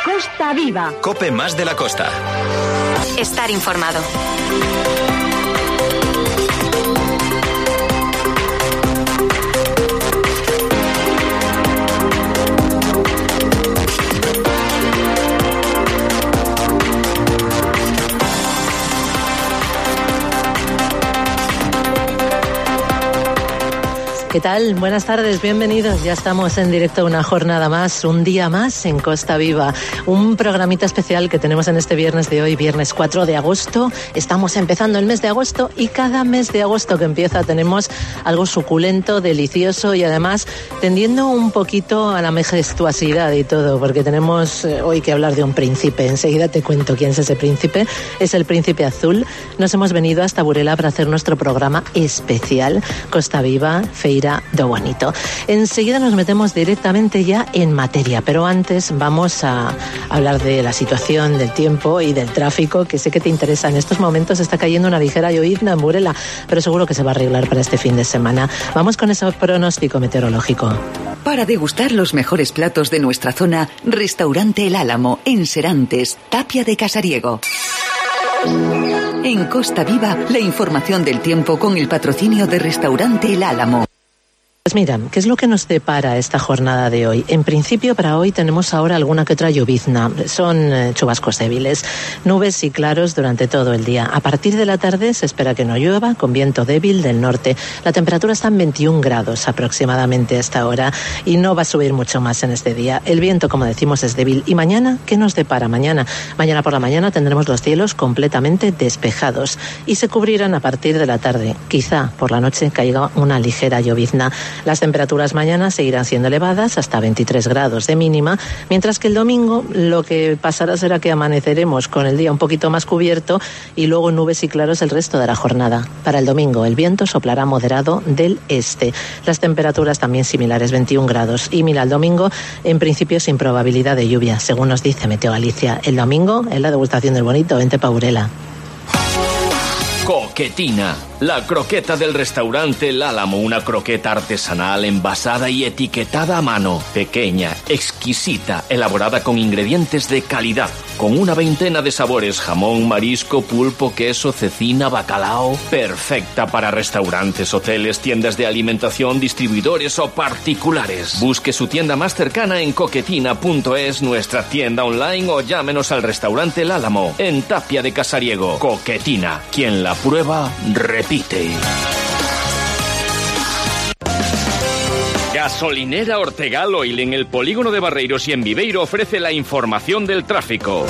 Costa Viva. COPE más de la costa. Estar informado. ¿Qué tal? Buenas tardes, bienvenidos. Ya estamos en directo una jornada más, un día más en Costa Viva. Un programita especial que tenemos en este viernes de hoy, viernes 4 de agosto. Estamos empezando el mes de agosto y cada mes de agosto que empieza tenemos algo suculento, delicioso y además tendiendo un poquito a la majestuosidad y todo, porque tenemos hoy que hablar de un príncipe. Enseguida te cuento quién es ese príncipe. Es el Príncipe Azul. Nos hemos venido hasta Burela para hacer nuestro programa especial Costa Viva, Feira do Bonito. Enseguida nos metemos directamente ya en materia, pero antes vamos a hablar de la situación del tiempo y del tráfico, que sé que te interesa. En estos momentos está cayendo una ligera llovizna en Burela, pero seguro que se va a arreglar para este fin de semana. Vamos con ese pronóstico meteorológico. Para degustar los mejores platos de nuestra zona, Restaurante El Álamo, en Serantes, Tapia de Casariego. En Costa Viva, la información del tiempo con el patrocinio de Restaurante El Álamo. Pues mira, ¿qué es lo que nos depara esta jornada de hoy? En principio, para hoy tenemos ahora alguna que otra llovizna. Son chubascos débiles, nubes y claros durante todo el día. A partir de la tarde se espera que no llueva, con viento débil del norte. La temperatura está en 21 grados aproximadamente a esta hora y no va a subir mucho más en este día. El viento, como decimos, es débil. ¿Y mañana? ¿Qué nos depara mañana? Mañana por la mañana tendremos los cielos completamente despejados y se cubrirán a partir de la tarde. Quizá por la noche caiga una ligera llovizna. Las temperaturas mañana seguirán siendo elevadas, hasta 23 grados de mínima, mientras que el domingo lo que pasará será que amaneceremos con el día un poquito más cubierto y luego nubes y claros el resto de la jornada. Para el domingo el viento soplará moderado del este. Las temperaturas también similares, 21 grados. Y mira, el domingo en principio sin probabilidad de lluvia, según nos dice Meteo Galicia. El domingo es la degustación del bonito, vente pa' Burela. Coquetina, la croqueta del restaurante El Álamo, una croqueta artesanal envasada y etiquetada a mano, pequeña, exquisita, elaborada con ingredientes de calidad, con una veintena de sabores, jamón, marisco, pulpo, queso, cecina, bacalao, perfecta para restaurantes, hoteles, tiendas de alimentación, distribuidores o particulares. Busque su tienda más cercana en coquetina.es, nuestra tienda online o llámenos al restaurante El Álamo, en Tapia de Casariego. Coquetina, quien la prueba, repite. Gasolinera Ortegal Oil en el polígono de Barreiros y en Viveiro ofrece la información del tráfico.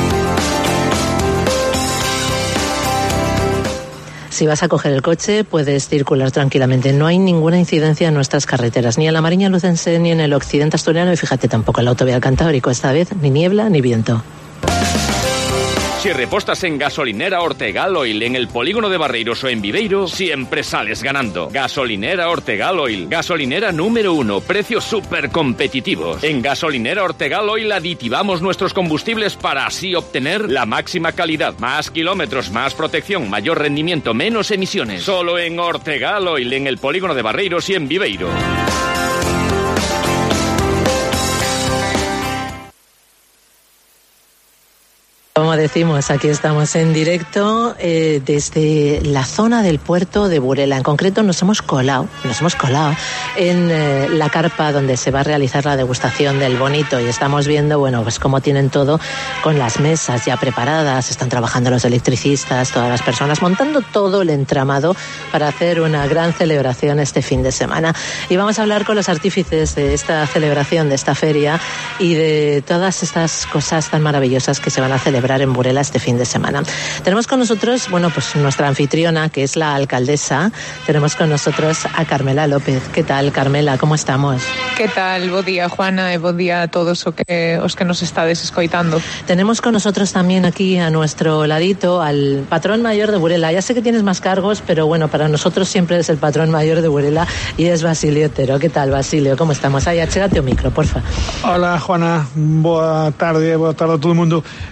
Si vas a coger el coche, puedes circular tranquilamente. No hay ninguna incidencia en nuestras carreteras, ni en la Mariña Lucense, ni en el occidente asturiano, y fíjate, tampoco en la autovía del Cantábrico. Esta vez, ni niebla ni viento. Si repostas en Gasolinera Ortegal Oil en el polígono de Barreiros o en Viveiro, siempre sales ganando. Gasolinera Ortegal Oil, gasolinera número 1, precios súper competitivos. En Gasolinera Ortegal Oil aditivamos nuestros combustibles para así obtener la máxima calidad, más kilómetros, más protección, mayor rendimiento, menos emisiones. Solo en Ortegal Oil en el polígono de Barreiros y en Viveiro. Como decimos, aquí estamos en directo desde la zona del puerto de Burela. En concreto nos hemos colado en la carpa donde se va a realizar la degustación del bonito y estamos viendo, bueno, pues cómo tienen todo con las mesas ya preparadas, están trabajando los electricistas, todas las personas, montando todo el entramado para hacer una gran celebración este fin de semana. Y vamos a hablar con los artífices de esta celebración, de esta feria y de todas estas cosas tan maravillosas que se van a celebrar en Burela este fin de semana. Tenemos con nosotros, bueno, pues nuestra anfitriona, que es la alcaldesa. Tenemos con nosotros a Carmela López. ¿Qué tal, Carmela? ¿Cómo estamos? ¿Qué tal? Bo día, Juana, e bo día a todos os que nos estades escoitando. Tenemos con nosotros también aquí a nuestro ladito al patrón mayor de Burela. Ya sé que tienes más cargos, pero bueno, para nosotros siempre es el patrón mayor de Burela y es Basilio Otero. ¿Qué tal, Basilio? ¿Cómo estamos? Aí, achégate o micro, porfa. Hola, Juana. Boa tarde a todo o mundo. Mariña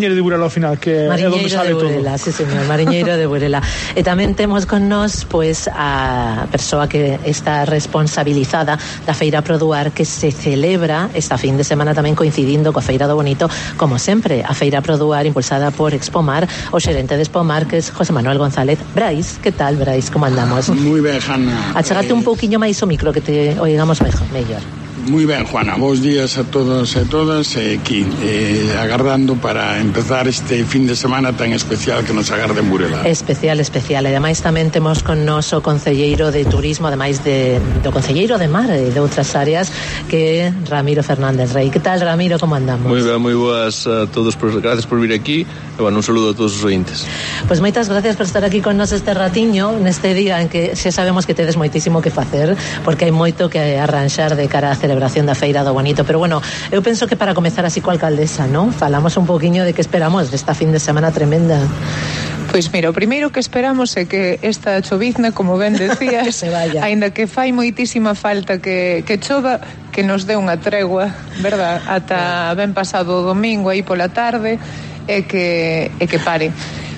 mariñeiro de Burela ao final, que é onde sale todo. Burela, sí, señor, mariñeiro de Burela. E tamén temos con nós pois a persoa que está responsabilizada da Feira Produar, que se celebra esta fin de semana tamén coincidindo coa Feira do Bonito, como sempre, a Feira Produar impulsada por Expomar, o xerente de Expomar, que é José Manuel González. Brais, que tal, Brais, como andamos? Moi ben, Hanna. Achegate un pouquiño máis o micro, que te oigamos mellor. Moi ben, Juana, bons días a todos e todas, aquí agardando para empezar este fin de semana tan especial que nos agarda en Burela. Especial, e ademais tamén temos con nos o concelleiro de turismo, ademais do concelleiro de mar e de outras áreas, que é Ramiro Fernández Rey. Que tal, Ramiro, como andamos? Moi ben, moi boas a todos, gracias por vir aquí e, bueno, un saludo a todos os ointes. Pois moitas gracias por estar aquí con nos este ratiño, neste día en que xa sabemos que tedes moitísimo que facer, porque hai moito que arranxar de cara a celebración da Feira do Bonito, pero bueno, eu penso que para comezar así coa alcaldesa, non? Falamos un poquinho de que esperamos desta fin de semana tremenda. Pois mira, o primeiro que esperamos é que esta chovizna, como ben decías, aínda que fai moitísima falta que chova, que nos dé unha tregua, verdad? Ata ben pasado o domingo aí pola tarde e que pare.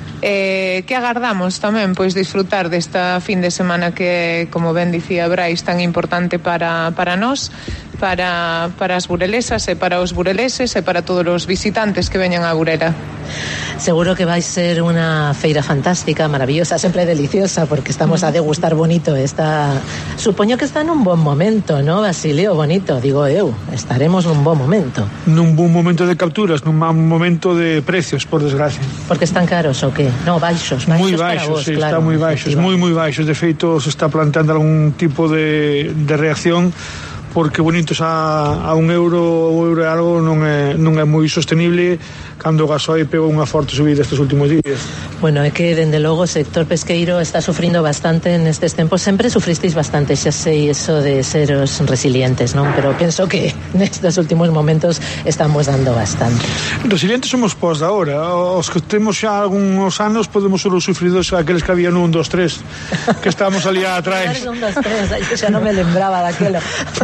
Que agardamos tamén pois disfrutar desta fin de semana que, como ben dicía Brais, tan importante para nós, para as burelesas e para os bureleses e para todos os visitantes que veñan a Burela. Seguro que vai ser unha feira fantástica, maravillosa, sempre deliciosa, porque estamos a degustar bonito. Supoño que está nun bon momento, ¿no, Basilio? Bonito, digo eu, estaremos nun bon momento. Nun bon momento de capturas, nun bon momento de precios, por desgracia. Porque están caros ou que? No, baixos moi baixos, vos, sí, claro, está moi baixos, moi baixos. De feito, se está planteando algún tipo de reacción, porque bonitos a €1 ou €1 e algo non é moi sostenible cando o gasoil pegou unha forte subida estes últimos días. Bueno, é que dende logo o sector pesqueiro está sufrindo bastante nestes tempos. Sempre sufristeis bastante, xa sei, eso de seros resilientes, non? Pero penso que nestes últimos momentos estamos dando bastante. Resilientes somos pos de agora. Os que temos xa algúns anos podemos ser os sufridos aqueles que había no 1, 2, 3, que estábamos ali atrás. 1, 2, 3, xa non me lembraba daquelo.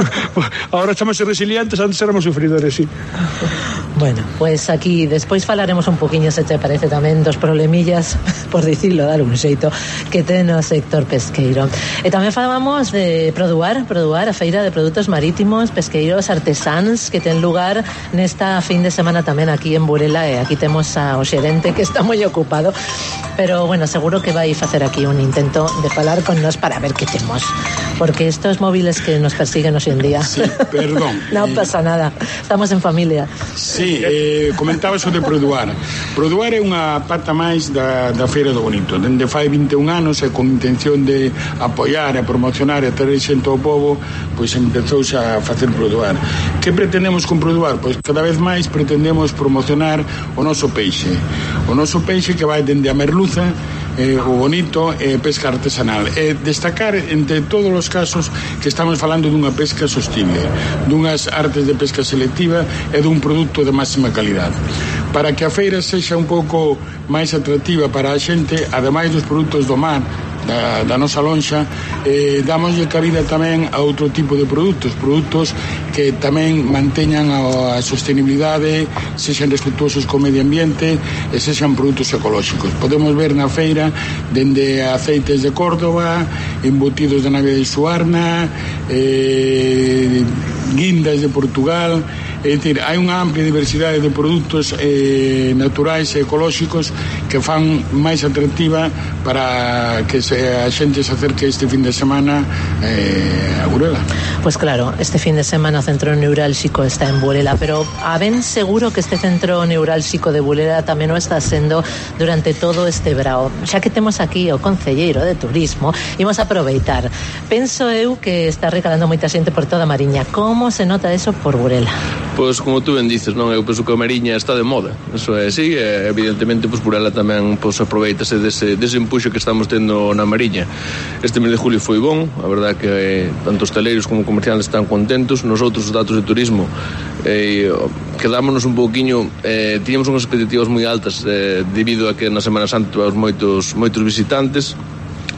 Ahora chamase resilientes, antes éramos sufridores, sí. Bueno, pues aquí despois falaremos un poquinho, se te parece, tamén dos problemillas, por dicilo, dar un xeito, que ten o sector pesqueiro. E tamén falamos de Produar, a feira de produtos marítimos, pesqueiros, artesáns, que ten lugar nesta fin de semana tamén aquí en Burela, e aquí temos ao xerente que está moi ocupado, pero bueno, seguro que vai facer aquí un intento de falar con nós para ver que temos, porque estos móviles que nos persiguen hoxe en día. Sí, perdón. Non pasa nada, estamos en familia. Sí, comentaba eso de Produar. Produar é unha pata máis da Feira do Bonito. Dende fai 21 anos e con intención de apoiar e promocionar e ter xente ao povo, pois empezouse a facer Produar. Que pretendemos con Produar? Pois cada vez máis pretendemos promocionar o noso peixe. O noso peixe que vai dende a merluza, o bonito, pesca artesanal, e destacar entre todos os casos que estamos falando dunha pesca sostible, dunhas artes de pesca selectiva e dun produto de máxima calidad. Para que a feira sexa un pouco máis atractiva para a xente, ademais dos produtos do mar da nosa lonxa, damoslle cabida tamén a outro tipo de produtos que tamén manteñan a sostenibilidade, sexan respetuosos co medio ambiente e sexan produtos ecolóxicos. Podemos ver na feira dende aceites de Córdoba, embutidos de nave de Suarna, guindas de Portugal. É dicir, hai unha amplia diversidade de produtos naturais e ecolóxicos que fan máis atractiva para que a xente se acerque este fin de semana a Burela. Pues claro, este fin de semana o centro neurálxico está en Burela, pero a ben seguro que este centro neurálxico de Burela tamén o está sendo durante todo este verao. Xa que temos aquí o concelleiro de turismo, imos aproveitar. Penso eu que está recalando moita xente por toda a Mariña. Como se nota eso por Burela? Pois como tú ben dices, non? Eu penso que a Mariña está de moda. Eso é así, e evidentemente pois Burela tamén pois aproveitase dese empuxo que estamos tendo na Mariña. Este mes de julio foi bon, a verdade que tanto hostaleiros como comerciantes están contentos. Nosotros, os datos de turismo, quedámonos un pouquiño, tiñamos unhas expectativas moi altas debido a que na Semana Santa tivemos moitos visitantes.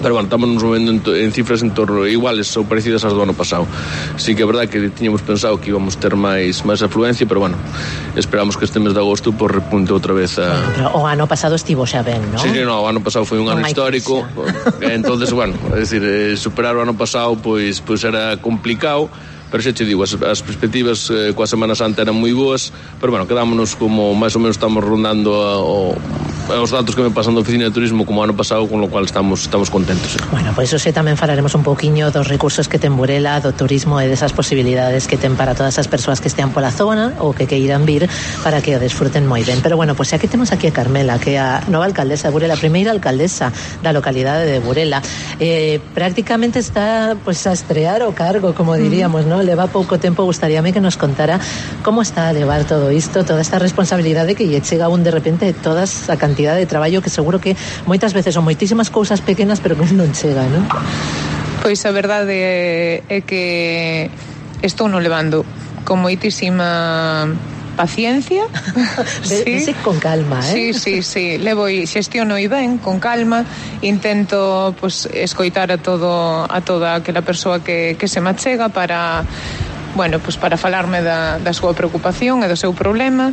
pero bueno, estamos nos movendo en cifras en torno iguales ou parecidas ás do ano pasado. Sí que é verdade que tiñamos pensado que íbamos ter máis afluencia, pero bueno, esperamos que este mes de agosto por repunte outra vez a... Bueno, pero o ano pasado estivo xa ben, non? Sí, no, o ano pasado foi un ano histórico, entonces, bueno, é dicir, superar o ano pasado pois era complicado, pero xa te digo, as perspectivas coa Semana Santa eran moi boas, pero bueno, quedámonos como máis ou menos estamos rondando os datos que me pasan da Oficina de Turismo como ano pasado, con lo cual estamos contentos. Bueno, pois hoxe tamén falaremos un pouquiño dos recursos que ten Burela, do turismo e desas posibilidades que ten para todas as persoas que estean pola zona ou que queiran vir para que o desfruten moi ben. Pero bueno, pois aquí temos aquí a Carmela, que é a nova alcaldesa de Burela, a primeira alcaldesa da localidade de Burela. Prácticamente está pois a estrear o cargo, como diríamos, ¿no? Leva pouco tempo, gustaríame que nos contara como está a levar todo isto, toda esta responsabilidade que lle chega un de repente toda a cantidad de traballo que seguro que moitas veces son moitísimas cousas pequenas pero que non chega, non? Pois a verdade é que estou no levando con moitísima paciencia. Sí, con calma, Sí, levo e xestiono e ben, con calma, intento pues escoitar a toda aquela persoa que se me achega para, bueno, pues para falarme da súa preocupación e do seu problema.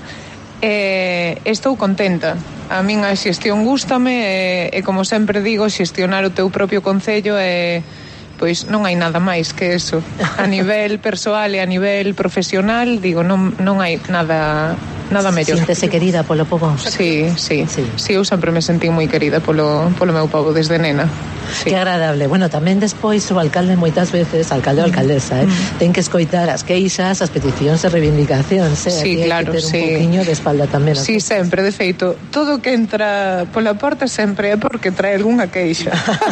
Estou contenta. A min a xestión gústame e como sempre digo, xestionar o teu propio concello pois non hai nada máis que eso. A nivel persoal e a nivel profesional, digo, non hai nada mellor. Síntese querida polo pobo? Sí, eu sempre me sentí moi querida polo meu pobo desde nena. Sí. Que agradable. Bueno, tamén despois o alcalde moitas veces, alcalde ou alcaldesa, ten que escoitar as queixas, as peticións e reivindicacións, Sí, claro, hai que ter un poquinho de espalda tamén. Sí, sempre, de feito, todo que entra pola porta sempre é porque trae algunha queixa.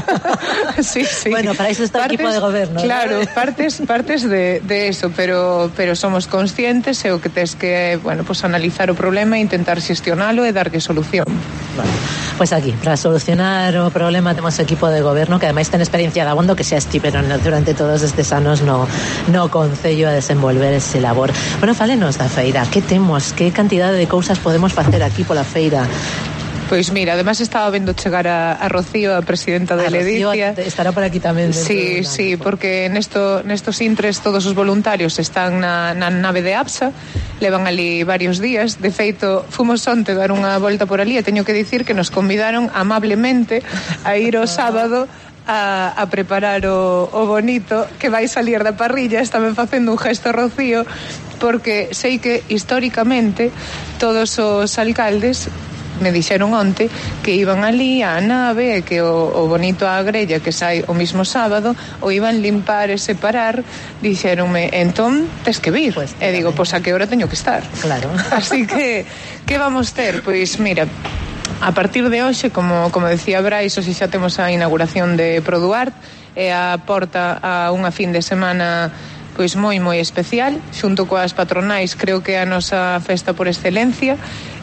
Sí. Bueno, para iso está o equipo de goberno. Claro, ¿no? partes de eso, pero somos conscientes e o que tes que, bueno, pues analizar o problema e intentar xestionalo e darlle solución. Bueno, pues aquí, para solucionar o problema temos equipo de goberno que ademais ten experiencia de abondo que xa estiveron durante todos estes anos no concello a desenvolver ese labor. Bueno, fálenos da feira, que temos, que cantidade de cousas podemos facer aquí pola feira? Pois mira, además estaba vendo chegar a Rocío, a presidenta de Ledicia. Estará por aquí tamén. Sí, porque nestos intres todos os voluntarios están na nave de APSA, levan ali varios días. De feito, fomos onte dar unha volta por ali e teño que dicir que nos convidaron amablemente a ir o sábado a preparar o bonito que vai salir da parrilla. Estame facendo un gesto Rocío porque sei que históricamente todos os alcaldes me dixeron onte que iban ali á nave e que o bonito á grella que sai o mismo sábado o iban limpar e separar. Dixeronme, entón tes que vir. Pues, e digo, pois a que hora teño que estar. Claro. Así que vamos ter? Pois mira, a partir de hoxe, como decía Brais, hoxe xa temos a inauguración de Produart e a porta a unha fin de semana pois moi especial, xunto coas patronais. Creo que é a nosa festa por excelencia.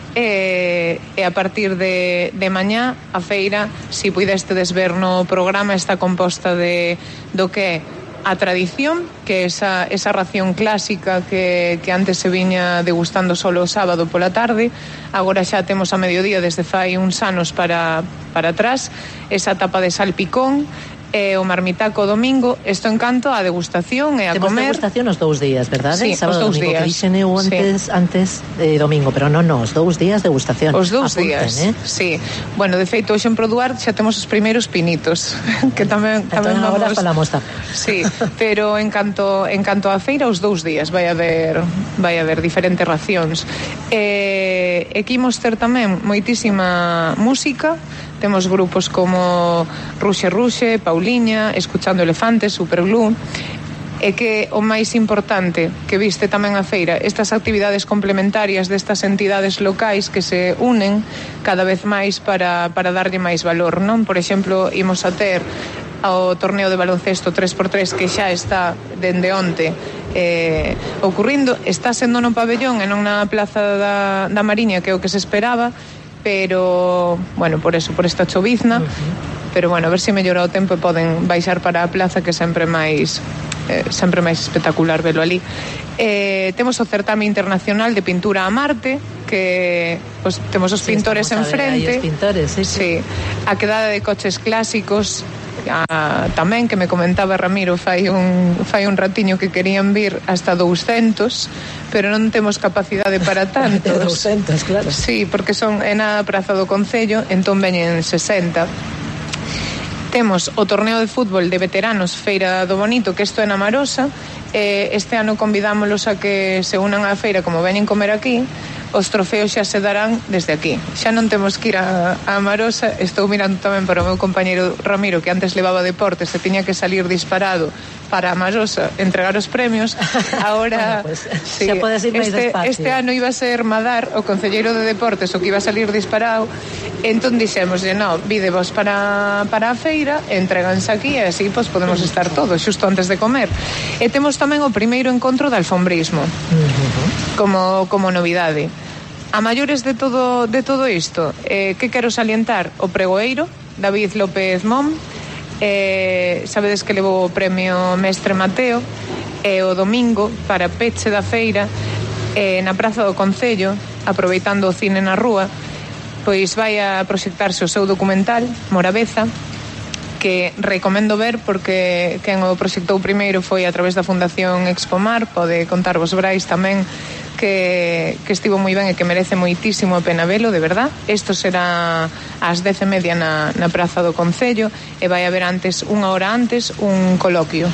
E a partir de mañá a feira, si puidestedes ver no programa, está composta do que é a tradición, que é esa ración clásica que antes se viña degustando solo o sábado pola tarde. Agora xa temos a mediodía desde fai uns anos para atrás, esa tapa de salpicón e o marmitaco domingo. Isto en canto a degustación e a comer. Temos degustación os 2 días, verdade? Sí, sábado, os 2 domingo, días. Que dixen eu antes de domingo, pero non, os 2 días degustación. Os 2 días, sí. Bueno, de feito, hoxe en Produart xa temos os primeiros pinitos, que tamén vamos... Agora falamos tamén. Sí, pero en canto a feira, os 2 días vai haber diferentes racións. E que imos ter tamén moitísima música. Temos grupos como Ruxe, Pauliña, Escuchando Elefantes, Superglue. E que o máis importante que viste tamén a feira, estas actividades complementarias destas entidades locais que se unen cada vez máis para darlle máis valor, non? Por exemplo, imos a ter ao torneo de baloncesto 3x3 que xa está dende onte ocurrindo. Está sendo no pabellón e non na plaza da Mariña, que é o que se esperaba, pero, bueno, por esta chovizna, pero, bueno, a ver se mellora o tempo e poden baixar para a plaza, que sempre máis espectacular velo ali. Temos o certame internacional de pintura a Marte, que pues, temos os pintores enfrente. Os pintores, sí. A quedada de coches clásicos, tamén que me comentaba Ramiro fai un ratiño que querían vir hasta 200, pero non temos capacidade para tantos. 200, claro. Sí, porque é na Praza do Concello, entón veñen 60. Temos o torneo de fútbol de veteranos Feira do Bonito, que isto é na Marosa. Este ano convidámolos a que se unan á feira, como veñen comer aquí. Os trofeos xa se darán desde aquí. Xa non temos que ir a Marosa. Estou mirando tamén para o meu compañeiro Ramiro, que antes levaba deportes, se tiña que salir disparado para a Marosa entregar os premios. Ahora bueno, pues, sí, xa podes ir máis despacio. Este ano iba a ser Madar, o concelleiro de deportes, o que iba a salir disparado. Entón dixémoslle, no, vide vos para a feira, entreganse aquí e así pues, podemos estar todos xusto antes de comer. E temos tamén o primeiro encontro de alfombrismo como novidade. A maiores de todo isto, que quero salientar? O pregoeiro, David López Mon, sabedes que levou o premio Mestre Mateo, e o domingo, para peche da feira, na Praza do Concello, aproveitando o cine na rúa, pois vai a proxectarse o seu documental, Morabeza, que recomendo ver porque quen o proxectou primeiro foi a través da Fundación Expomar. Pode contarvos Brais tamén que estivo moi ben e que merece moitísimo a pena velo, de verdad. Isto será ás 10:30 na Praza do Concello e vai haber unha hora antes un coloquio.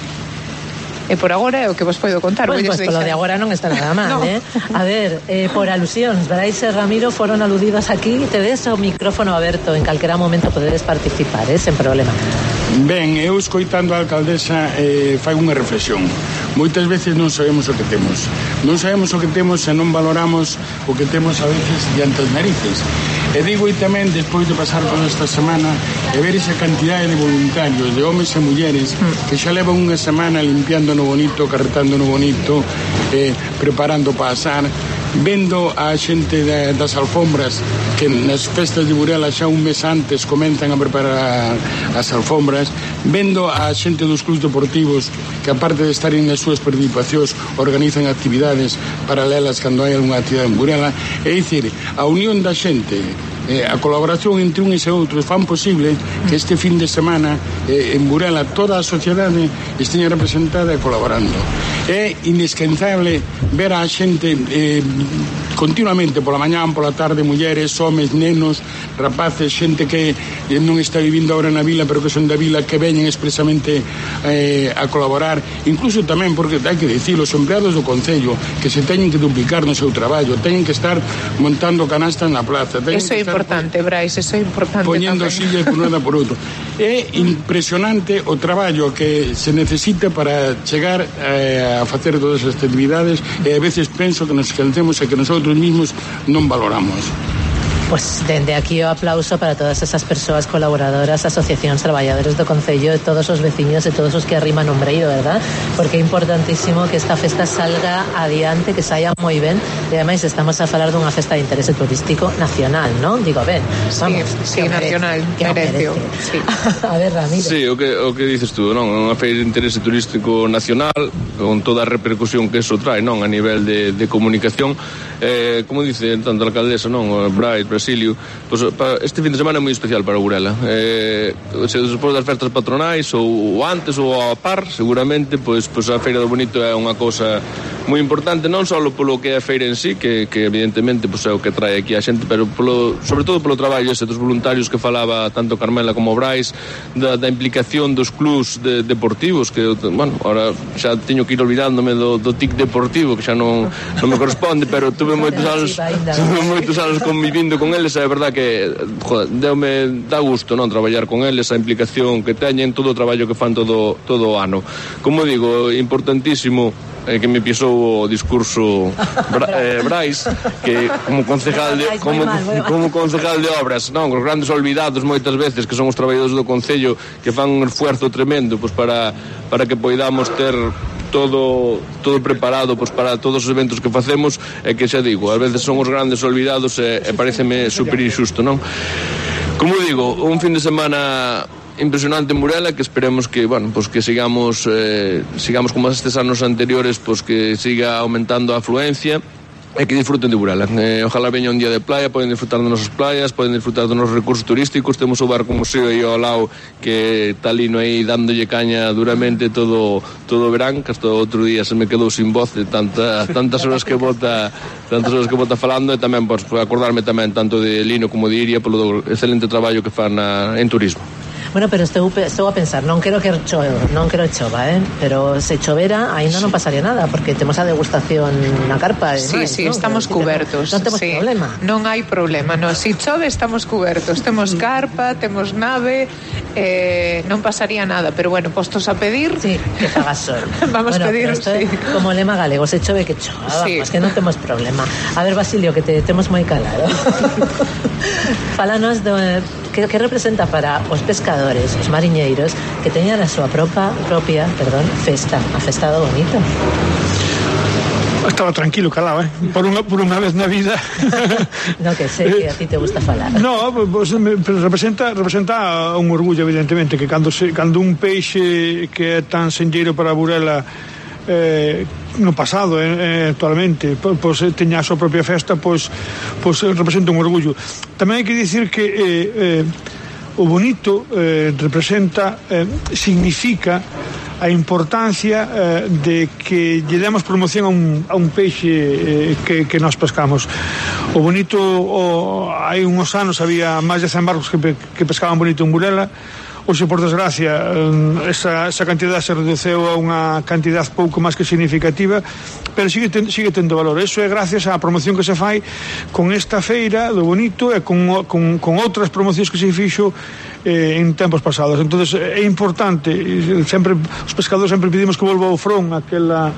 E por agora é o que vos podo contar. Pues polo de agora non está nada mal, no. A ver, por alusións, Brais e Ramiro foron aludidos aquí. Tedes o micrófono aberto, en calquera momento podedes participar, sen problema. Ben, eu escoitando a alcaldesa fai unha reflexión. Moitas veces non sabemos o que temos. Non sabemos o que temos e non valoramos o que temos a veces diante as narices. E digo tamén, despois de pasar toda esta semana e ver esa cantidade de voluntarios, de homes e mulleres que xa levan unha semana limpiando no bonito, carretando no bonito, preparando para asar, vendo a xente das alfombras que nas festas de Burela xa un mes antes comenzan a preparar as alfombras, vendo a xente dos clubs deportivos que aparte de estar nas súas participacións organizan actividades paralelas cando hai algunha actividade en Burela. É dicir, a unión da xente, a colaboración entre uns e outros fan posible que este fin de semana en Burela toda a sociedade esteña representada e colaborando. É inesquezable ver a xente continuamente pola mañán, pola tarde, mulleres, homes, nenos, rapaces, xente que non está vivindo agora na vila pero que son da vila, que veñen expresamente a colaborar, incluso tamén porque hai que dicir, os empleados do Concello que se teñen que duplicar no seu traballo, teñen que estar montando canastas na plaza, eso é importante, Brais, eso é importante, poñendo sillas por un por outro. É impresionante o traballo que se necesita para chegar a facer todas as actividades e a veces penso que nos esquecemos e que nosotros mismos non valoramos. Pues dende aquí o aplauso para todas esas persoas colaboradoras, asociacións, traballadores do Concello, e todos os veciños e todos os que arriman ombreiro, verdad? Porque é importantísimo que esta festa salga adiante, que saia moi ben, e ademais estamos a falar dunha festa de interese turístico nacional, non? Digo, ben, vamos. Sí, nacional, merece. Sí. A ver, Ramiro. Sí, o que dices tú, non? Unha feira de interese turístico nacional, con toda a repercusión que eso trae, non? A nivel de comunicación, como dice tanto a alcaldesa, non? Brais, Brasilio, pues, este fin de semana é moi especial para Burela. Se despois das festas patronais ou antes ou a par, seguramente pues a Feira do Bonito é unha cousa moi importante, non só polo que é a feira en sí, que evidentemente pues, é o que trae aquí a xente, pero sobre todo polo traballo ese dos voluntarios que falaba tanto Carmela como Brais, da implicación dos clubs deportivos, que, bueno, ahora xa teño que ir olvidándome do tic deportivo, que xa non me corresponde, pero tuve moitos anos convivindo con eles, é verdad que dá gusto, non, traballar con eles, a implicación que teñen, todo o traballo que fan todo o ano. Como digo, importantísimo que me pisou o discurso Brais, que como concejal de obras, non, os grandes olvidados moitas veces, que son os traballadores do Concello, que fan un esfuerzo tremendo pues, para que poidamos ter todo preparado pues, para todos os eventos que facemos, e que xa digo, ás veces son os grandes olvidados e pareceme super injusto, non? Como digo, un fin de semana impresionante en Burela, que esperemos que, bueno, pues que sigamos como estes anos anteriores, pues que siga aumentando a afluencia e que disfruten de Burela. Ojalá veña un día de playa, poden disfrutar das nosas playas, poden disfrutar dos nosos recursos turísticos. Temos o barco museo aí ao lado que está ali no aí dándolle caña duramente todo o verán, que hasta outro día se me quedou sin voz de tantas horas que bota falando, e tamén pois, acordarme tamén tanto de Lino como de Iria polo excelente traballo que fan en turismo. Bueno, pero estou a pensar, non quero que chova, pero se chovera, aí non pasaría nada, porque temos a degustación na carpa. Sí, ¿no? Estamos cubertos. Non temos problema. Non hai problema, no. Si chove estamos cubertos, temos carpa, temos nave, non pasaría nada, pero bueno, postos a pedir... Sí, que faga sol. Vamos a pedir, sí. Como lema galego, se chove que chova, sí. Vamos, que non temos problema. A ver, Basilio, que te temos moi calado. Fálanos de... Que representa para os pescadores, os mariñeiros, que teñan a súa propia festa, a festa do Bonito? Estaba tranquilo, calado, por unha vez na vida. No, que sei que a ti te gusta falar. No, pues, representa un orgullo, evidentemente, que cando un peixe que é tan senlleiro para Burela no pasado, actualmente, pois teña a súa propia festa, pois representa un orgullo. Tamén hai que dicir que o Bonito representa, significa a importancia de que lle demos promoción a un peixe que nós pescamos. O Bonito, hai uns anos había máis de 100 barcos que pescaban Bonito en Burela. Hoxe, por desgracia, esa cantidad se reduceu a unha cantidad pouco máis que significativa, pero sigue tendo valor. Eso é gracias á promoción que se fai con esta feira do Bonito e con outras promocións que se fixo en tempos pasados. Entonces é importante, sempre os pescadores sempre pedimos que volva ao front aquela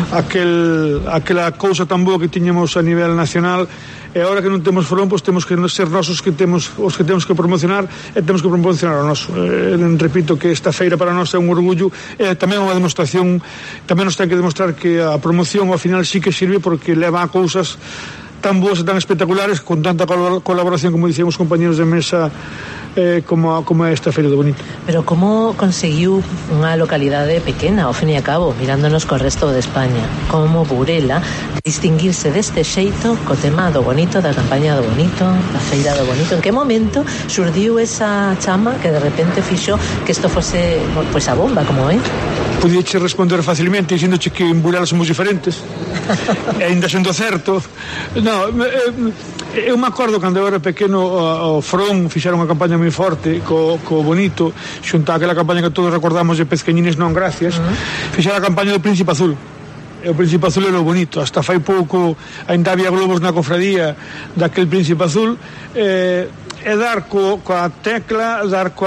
cousa tan boa que tiñamos a nivel nacional. E agora que non temos front, pois temos que ser nós os que temos que promocionar, e temos que promocionar o noso. Repito que esta feira para nós é un orgullo, e tamén unha demostración, tamén nos ten que demostrar que a promoción ao final sí que sirve, porque leva a cousas tan boas e tan espectaculares, con tanta colaboración, como dicían os compañeros de mesa, como é esta Feira do Bonito. Pero como conseguiu unha localidade pequena, ao fin e a cabo, mirándonos co resto de España, como Burela, distinguirse deste xeito co tema do Bonito, da campaña do Bonito, da Feira do Bonito? En que momento surdiu esa chama que de repente fixo que isto fose pois a bomba, como é? Podíache responder facilmente dicíndoche que en Burela somos diferentes e ainda sendo certo. No, eu me acordo cando eu era pequeno, o Front fixeron unha campaña moi forte co Bonito, xunta aquela campaña que todos recordamos de Pezqueñines non gracias. Fixeron a campaña do Príncipe Azul, e o Príncipe Azul era o Bonito. Hasta fai pouco ainda había globos na cofradía daquel Príncipe Azul, e dar coa tecla,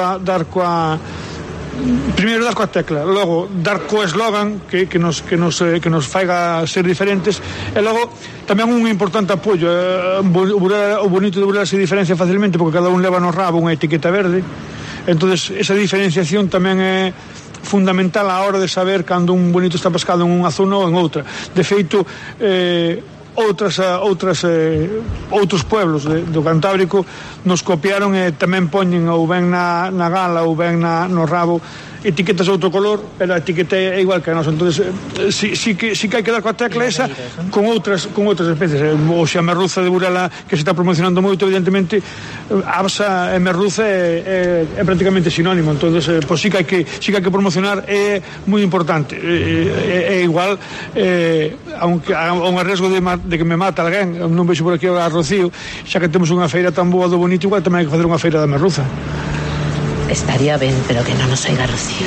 primeiro dar coa tecla, logo dar co eslogan que nos faiga ser diferentes, e logo tamén un importante apoio. O Bonito de Burela se diferencia facilmente porque cada un leva no rabo unha etiqueta verde, entonces esa diferenciación tamén é fundamental a hora de saber cando un Bonito está pescado en unha zona ou en outra. De feito, outros pueblos do Cantábrico nos copiaron e tamén poñen ou ben na gala ou ben no rabo etiquetas de outro color, pero a etiqueta é igual que a nosa. Entonces sí que hai que dar coa tecla esa con outras especies. O xa merluza de Burela, que se está promocionando moito, evidentemente absa e merluza é prácticamente sinónimo. Entonces sí que hai que promocionar, é moi importante. É igual, aunque a un riesgo de que me mata alguén, non vexo por aquí a Rocío, xa que temos unha feira tan boa do Bonito, igual tamén hai que facer unha feira da merluza. Estaría ben, pero que non nos oiga Rocío.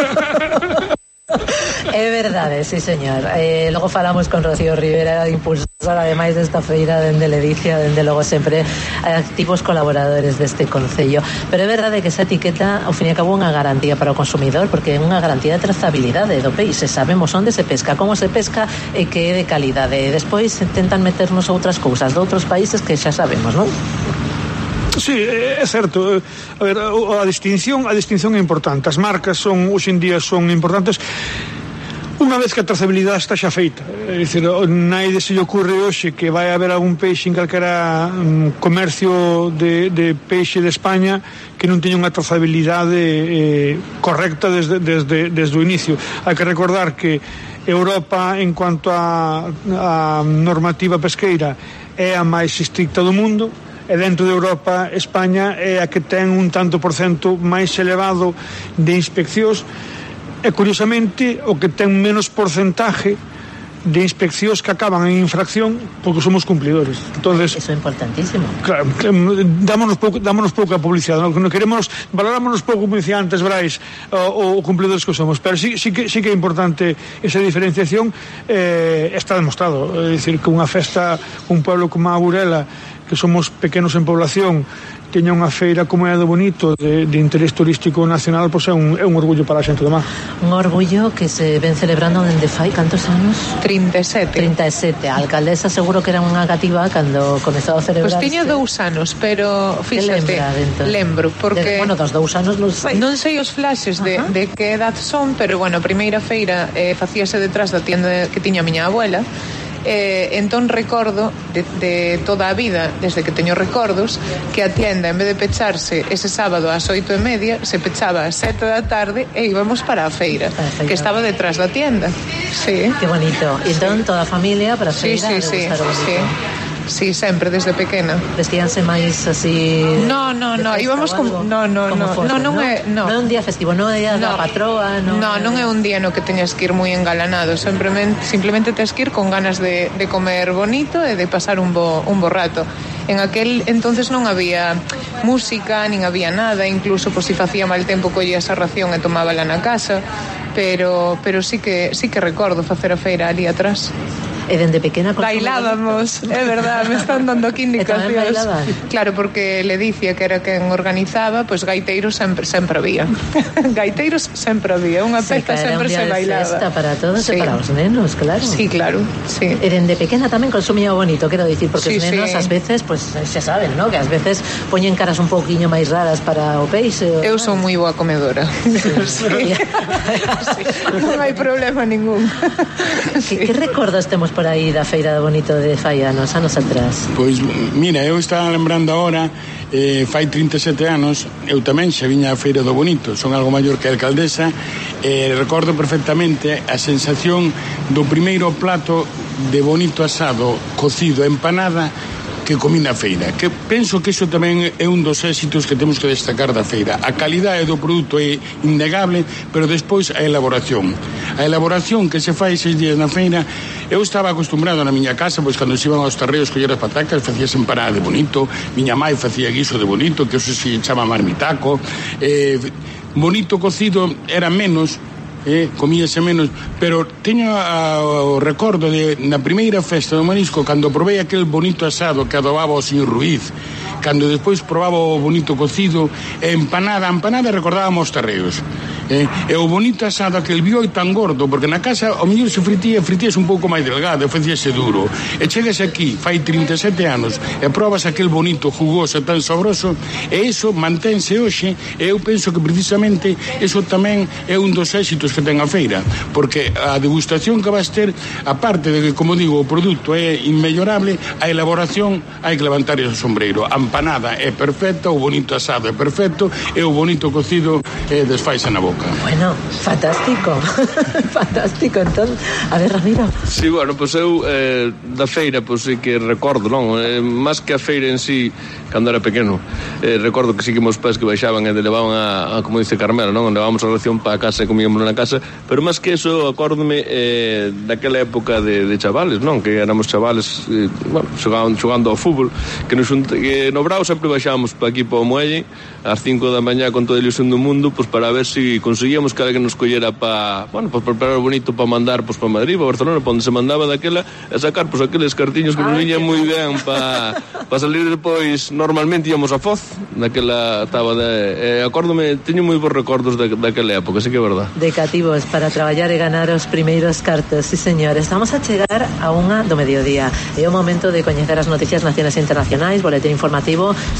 É verdade, sí señor. Logo falamos con Rocío Rivera, impulsora ademais desta feira dende Ledicia, dende logo sempre activos colaboradores deste concello. Pero é verdade que esa etiqueta ao fin e cabo unha garantía para o consumidor, porque é unha garantía de trazabilidade do peixe. Sabemos onde se pesca, como se pesca e que é de calidade. E despois intentan meternos outras cousas de outros países que xa sabemos, non? Sí, é certo. A ver, a distinción é importante. As marcas hoxe en día son importantes unha vez que a trazabilidade está xa feita. É dicir, naide se lle ocurre hoxe que vai haber algún peixe en calquera comercio de peixe de España que non teña unha trazabilidade correcta desde o inicio. Hai que recordar que Europa, en cuanto a normativa pesqueira, é a máis estricta do mundo, e dentro de Europa, España é a que ten un tanto por cento máis elevado de inspeccións, e curiosamente o que ten menos porcentaje de inspeccións que acaban en infracción porque somos cumplidores. Entonces, eso é importantísimo. Claro, dámonos pouca publicidade, non queremos, valorámonos pouco, como dicía antes Brais, o cumplidores que somos, pero sí que é importante esa diferenciación. Está demostrado, é dicir, que unha festa, un pueblo como a Burela, que somos pequenos en población, teña unha feira como é do Bonito de interés turístico nacional, pois é un orgullo para a xente do mar. Un orgullo que se ven celebrando dende fai cantos anos? 37. A alcaldesa seguro que era unha cativa cando comezou a celebrarse. Pois tiña 2 anos, pero fíxate, lembro, porque dos 2 anos non sei os flashes de que edad son, pero bueno, a primeira feira facíase detrás da tienda que tiña a miña abuela. Entón recordo de toda a vida, desde que teño recordos, que a tienda, en vez de pecharse ese sábado ás 8:30, se pechaba ás 7 da tarde e íbamos para a feira, que estaba detrás da tienda. Sí. Qué bonito. E entón toda a familia para a feira. Sí, sempre, desde pequena. Vestíanse máis así... No, íbamos como... Non é un día festivo, non é da patroa, non é un día no que teñas que ir moi engalanado, simplemente tens que ir con ganas de comer bonito e de pasar un bo rato. En aquel entonces non había música, nin había nada, incluso si facía mal tempo collías a ración e tomábala na casa, pero sí que recordo facer a feira ali atrás. E dende pequena bailábamos, é verdad, me están dando aquí indicacións. Claro, porque Ledicia, que era quen organizaba, pois gaiteiros sempre había. Unha festa sempre se bailaba. Festa para todos e para os nenos, claro. Sí, claro, sí. E dende pequena tamén consumía o bonito, quero dicir, porque os nenos ás veces, pois xa saben, ¿no? Que ás veces poñen caras un pouquiño máis raras para o peixe. Eu son moi boa comedora. Non hai problema ningún. Que recordos temos por aí da Feira do Bonito de fai anos atrás? Pois, mira, eu estaba lembrando agora, fai 37 anos, eu tamén xa viña a Feira do Bonito, son algo maior que a alcaldesa, recordo perfectamente a sensación do primeiro plato de bonito asado, cocido, empanada, que comí na feira, que penso que iso tamén é un dos éxitos que temos que destacar da feira. A calidade do produto é innegable, pero despois a elaboración que se fai 6 días na feira. Eu estaba acostumbrado na miña casa, pois cando se iban aos terreos coller as patacas, facíase empanada de bonito, miña mai facía guiso de bonito, que eso se chama marmitaco, bonito cocido era menos, comíase menos, pero teño o recordo de na primeira festa do marisco, cando probei aquel bonito asado que adobaba o señor Ruiz, cando despois probaba o bonito cocido, e empanada recordábamos terreos, e o bonito asado, aquel bioi tan gordo, porque na casa o mellor se fritíase un pouco máis delgado, e facíase duro, e chegas aquí, fai 37 anos, e probas aquel bonito jugoso e tan sabroso, e iso mantense hoxe, e eu penso que precisamente iso tamén é un dos éxitos que ten a feira, porque a degustación que vas ter, aparte de que, como digo, o produto é inmellorable, a elaboración hai que levantar o sombreiro. A empanada é perfecta, o bonito asado é perfecto, e o bonito cocido desfaise na boca. Bueno, fantástico. Fantástico, entón. A ver, Ramiro. Sí, bueno, pois eu da feira, pois sí que recordo, non? Más que a feira en sí, cando era pequeno, recordo que sí que meus pais que baixaban e levaban a como dice Carmelo, non? Levábamos a ración para a casa e comíamos na casa, pero máis que eso, acórdome daquela época de chavales, non? Que éramos chavales, bueno, xogando ao fútbol, que no Brao sempre baixábamos para aquí, para o Muelle, ás 5 da mañá con toda a ilusión do mundo, pois para ver se conseguíamos que alguén nos collera para, bueno, para preparar o bonito para mandar, pois para Madrid, para Barcelona, para onde se mandaba daquela, e sacar, pois aqueles cartiños que nos viñan moi ben para salir depois. Normalmente íamos a Foz, naquela taba de... acórdome, teño moi bons recordos daquela época, sí que é verdad. De cativos para traballar e ganar os primeiros cartos, sí señores. Vamos a chegar a 1 do mediodía. É o momento de coñecer as noticias nacionais e internacionais, boletín informativo, son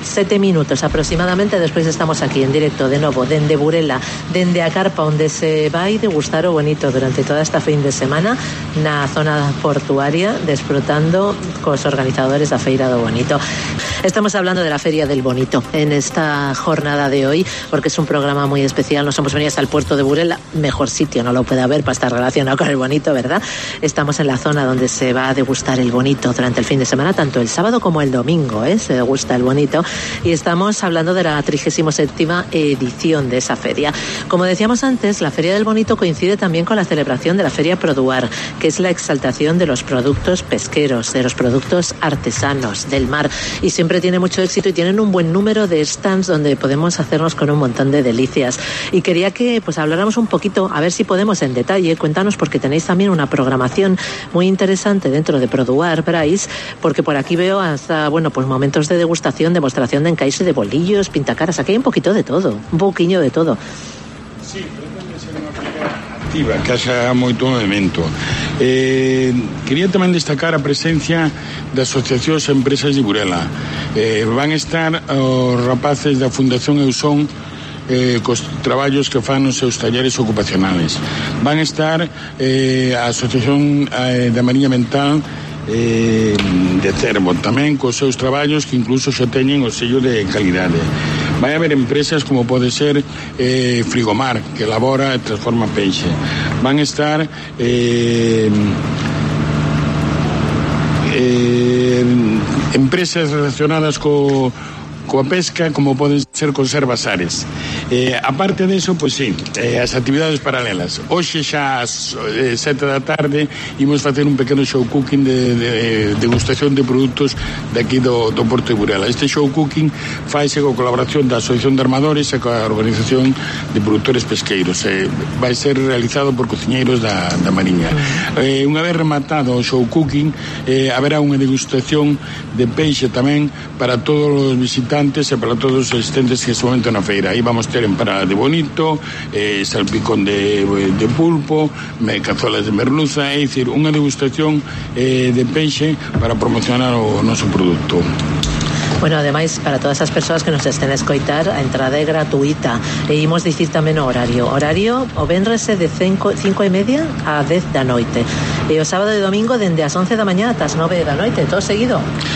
7 minutos aproximadamente, despois estamos aquí en directo de novo dende Burela, dende a carpa onde se vai degustar o bonito durante toda esta fin de semana na zona portuaria, desfrutando cos organizadores da Feira do Bonito. Estamos hablando de la Feria del Bonito en esta jornada de hoy, porque es un programa muy especial. Nos hemos venido hasta el puerto de Burela, mejor sitio no lo puede haber para estar relacionado con el bonito, ¿verdad? Estamos en la zona donde se va a degustar el bonito durante el fin de semana, tanto el sábado como el domingo, se degusta el bonito, y estamos hablando de la 37ª edición de esa feria. Como decíamos antes, la Feria del Bonito coincide también con la celebración de la Feria Produar, que es la exaltación de los productos pesqueros, de los productos artesanos del mar, y siempre tiene mucho éxito y tienen un buen número de stands donde podemos hacernos con un montón de delicias. Y quería que pues habláramos un poquito, a ver si podemos en detalle, cuéntanos, porque tenéis también una programación muy interesante dentro de Produar, Brais, porque por aquí veo hasta, bueno, pues momentos de degustación, demostración de encaixe de bolillos, pintacaras, aquí hay un poquito de todo, un poquinho de todo. Sí, pretende ser unha feira activa, que haxa moito movimento. Quería tamén destacar a presencia de asociacións e empresas de Burela. Van estar os rapaces da Fundación Eusón cos traballos que fan nos seus talleres ocupacionales. Van estar a Asociación da Mariña Mental de Cervo tamén cos seus traballos, que incluso xa teñen o sello de calidade. Vai haber empresas como pode ser Frigomar, que elabora e transforma peixe. Van estar empresas relacionadas coa pesca, como poden ser Conservas Ares. Aparte deso, pois sí, as actividades paralelas. Hoxe xa ás 7 da tarde imos facer un pequeno show cooking de degustación de produtos de aquí do Porto de Burela. Este show cooking faise coa colaboración da Asociación de Armadores e coa Organización de Produtores Pesqueiros. Vai ser realizado por cociñeiros da Mariña. Unha vez rematado o show cooking, haberá unha degustación de peixe tamén para todos os visitantes e para todos os asistentes que se momento na feira. Aí vamos ter empanada de bonito, salpicón de pulpo, cazuelas de merluza, é dicir, unha degustación de peixe para promocionar o noso produto. Bueno, ademais, para todas as persoas que nos estén a escoitar, a entrada é gratuita. E imos dicir tamén o horario. Horario, o venrese de 5:30 a 10 da noite. E o sábado e domingo, dende as 11 da mañá ata as 9 da noite, todo seguido.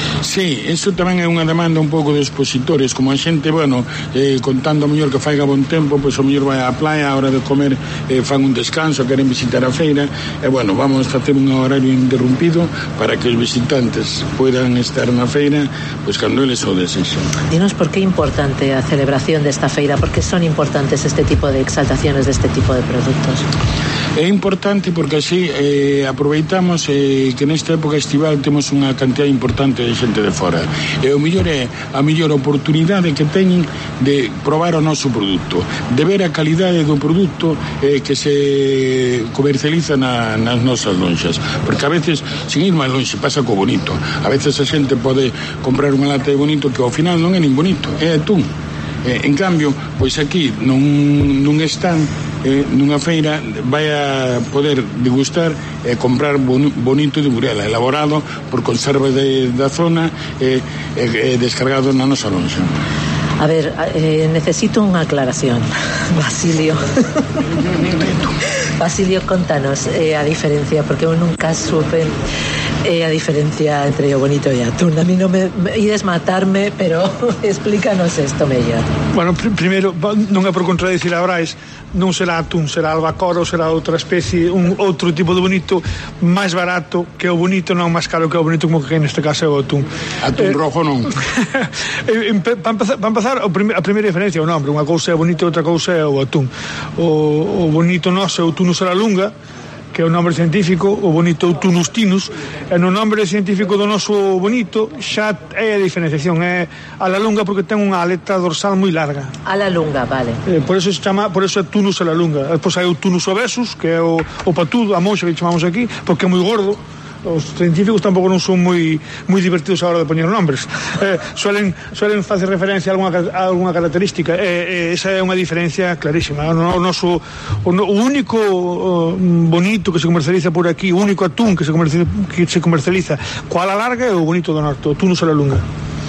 Sí, eso tamén é unha demanda un pouco de expositores. Como a xente, bueno, contando a mellor que faiga bon tempo, pois o mellor vai á playa, a hora de comer fan un descanso, queren visitar a feira. E bueno, vamos a facer un horario interrumpido para que os visitantes poidan estar na feira, pois cando eles o desexen. Dinos por que é importante a celebración desta feira, por que son importantes este tipo de exaltaciones deste tipo de produtos. É importante porque así aproveitamos que nesta época estival temos unha cantidad importante de xente de fora. E o mellor é a mellor oportunidade que teñen de probar o noso produto, de ver a calidade do produto que se comercializa nas nosas lonxas. Porque a veces, sin ir máis lonxe, pasa co bonito. A veces a xente pode comprar unha lata de bonito que ao final non é nin bonito, é atún. En cambio, pois aquí nun stand, nunha feira, vai a poder degustar e comprar bonito de Burela, elaborado por conservas da zona e descargado na nosa lonxa. A ver, necesito unha aclaración, Basilio. Basilio, contanos a diferencia, porque eu nunca supe a diferencia entre o bonito e atún. A mí non me ides matarme, pero explícanos isto mellor. Bueno, primeiro, non é por contradicir a Brais, non será atún, será albacora ou será outra especie, un outro tipo de bonito máis barato que o bonito, non máis caro que o bonito, como que neste caso é o atún. Atún rojo non. Para empezar, a primeira diferencia é o nombre. Unha cousa é o bonito e outra cousa é o atún. O bonito noso é o Tunus aralunga, que é o nombre científico, o bonito Tunus tinus, e no nombre científico do noso bonito xa é a diferenciación, é alalunga porque ten unha aleta dorsal moi larga. Alalunga, vale. Por eso é Tunus alalunga. Despois hai o Tunus obesus, que é o patudo, a monxa que chamamos aquí, porque é moi gordo. Os científicos tampouco non son moi divertidos a hora de poñer nombres. Suelen facer referencia a alguna característica. Esa é unha diferencia clarísima. O único bonito que se comercializa por aquí, o único atún que se comercializa coa ala larga é o bonito do norte, o Tunus alalunga. Vale.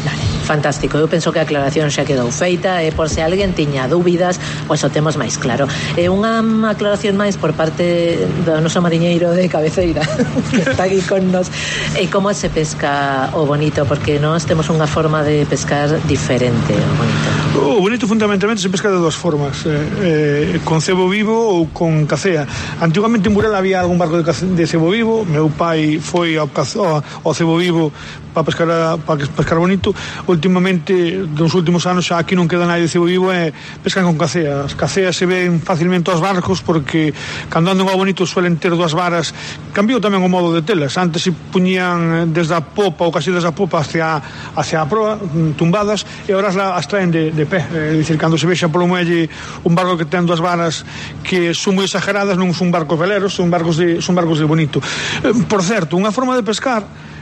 Fantástico, eu penso que a aclaración xa quedou feita e por se alguén tiña dúbidas, pois o temos máis claro. Unha aclaración máis por parte do noso mariñeiro de cabeceira que está aquí con nos. Como se pesca o bonito? Porque nós temos unha forma de pescar diferente o bonito. O bonito fundamentalmente se pesca de dúas formas, con cebo vivo ou con cacea. Antigamente en Burela había algún barco de cebo vivo, meu pai foi ao cebo vivo para pescar bonito. Últimamente, nos últimos anos, xa aquí non queda nadie de cebo vivo e pescan con cacea. As caceas se ven facilmente aos barcos porque cando andan ao bonito suelen ter dúas varas. Cambiou tamén o modo de telas. Antes se puñían desde a popa ou casi desde a popa hacia a proa, tumbadas, e ahora as traen de pé. É dicir, cando se vexa polo muelle un barco que ten dúas varas que son moi exageradas, non son barcos veleros, son barcos de bonito. Por certo, unha forma de pescar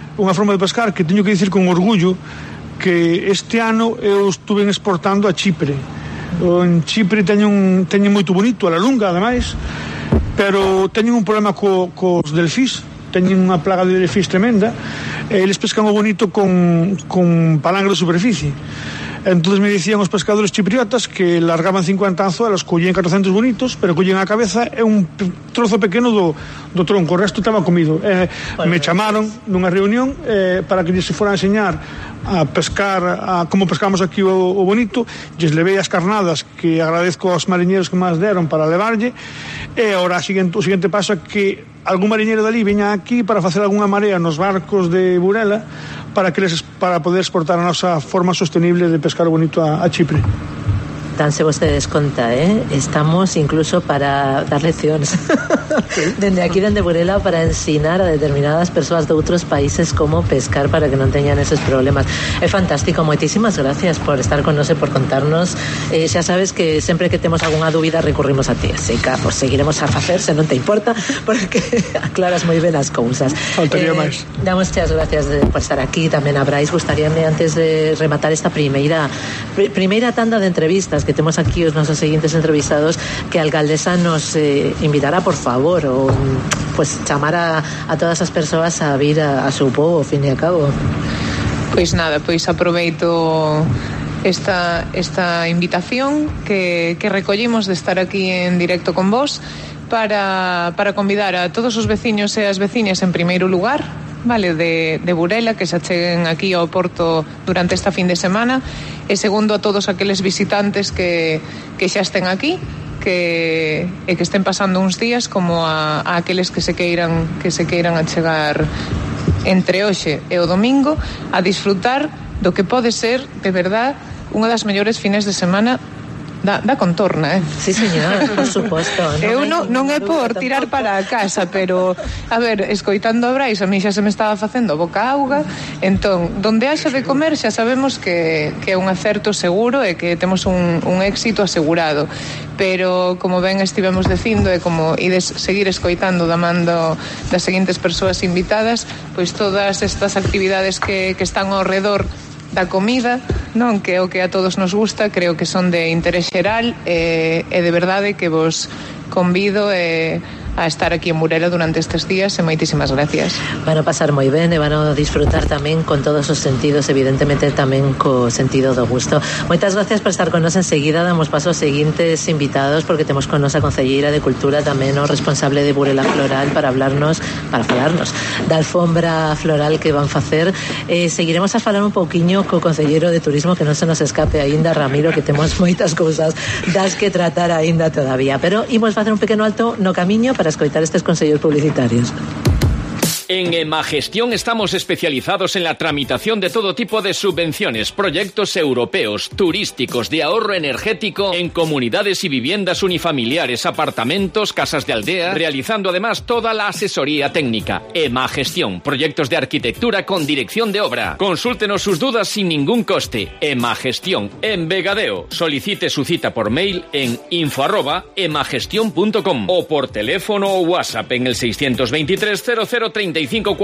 que teño que dicir con orgullo que este ano eu estuve exportando a Chipre. En Chipre teñen moito bonito, a la lunga, ademais, pero teñen un problema cos delfís. Teñen unha plaga de delfís tremenda e eles pescan o bonito con palangre de superficie. Entonces me dicían os pescadores chipriotas que largaban 50 anzuelas, collían 400 bonitos, pero collían a cabeza e un trozo pequeno do tronco, o resto estaba comido. Me chamaron nunha reunión para que se fora a enseñar a pescar, como pescamos aquí o bonito. Lles levei as carnadas que agradezco aos mariñeiros que máis deron para levarlle, e agora o seguinte paso é que algún mariñeiro dali veña aquí para facer algunha marea nos barcos de Burela para poder exportar a nosa forma sostenible de pescar o bonito a Chipre. Danse vostedes conta, estamos incluso para dar leccións dende aquí, dende Burela, para ensinar a determinadas persoas de outros países como pescar para que non teñan esos problemas. É fantástico, moitísimas gracias por estar con nos e por contarnos. Xa sabes que sempre que temos algunha dúbida recurrimos a ti, así que pues, seguiremos a facer, se non te importa, porque aclaras moi ben as cousas. Faltaría máis. Damos as gracias por estar aquí. Tamén a Brais, gustaríame antes de rematar esta primeira tanda de entrevistas que temos aquí os nosos seguintes entrevistados, que a alcaldesa nos invitará, por favor, ou pues chamar a todas as persoas a vir a seu povo, ao fin e a cabo. Pois nada, pois aproveito esta invitación que recollimos de estar aquí en directo con vos para convidar a todos os veciños e as veciñas en primeiro lugar, vale, de Burela, que se acheguen aquí ao Porto durante esta fin de semana, e segundo a todos aqueles visitantes que xa estén aquí, que estén pasando uns días, como a aqueles que se queiran achegar entre hoxe e o domingo a disfrutar do que pode ser, de verdad, unha das mellores fines de semana da contorna, Sí, señor, por suposto. Eu non é por tirar para a casa, pero, a ver, escoitando a Brais, a mí xa se me estaba facendo boca auga, entón, donde haxa de comer xa sabemos que é un acerto seguro e que temos un éxito asegurado, pero, como ben estivemos dicindo, e como ides seguir escoitando da mando das seguintes persoas invitadas, pois todas estas actividades que están ao redor da comida, non, que é o que a todos nos gusta, creo que son de interés xeral, e de verdade que vos convido a estar aquí en Burela durante estes días, e moitísimas gracias. Van a pasar moi ben e van a disfrutar tamén con todos os sentidos, evidentemente tamén co sentido do gusto. Moitas gracias por estar con nos. Enseguida damos paso aos seguintes invitados, porque temos con nos a Concelleira de Cultura, tamén o responsable de Burela Floral, para falarnos da alfombra floral que van facer. Seguiremos a falar un pouquiño co Concelleiro de Turismo, que non se nos escape aínda, Ramiro, que temos moitas cousas das que tratar aínda todavía, pero imos facer un pequeno alto no camiño para escoitar estes consellos publicitarios. En Emagestión estamos especializados en la tramitación de todo tipo de subvenciones, proyectos europeos, turísticos, de ahorro energético, en comunidades y viviendas unifamiliares, apartamentos, casas de aldea, realizando además toda la asesoría técnica. Emagestión, proyectos de arquitectura con dirección de obra. Consúltenos sus dudas sin ningún coste. Emagestión, en Vegadeo. Solicite su cita por mail en info@emagestion.com o por teléfono o WhatsApp en el 623 003540.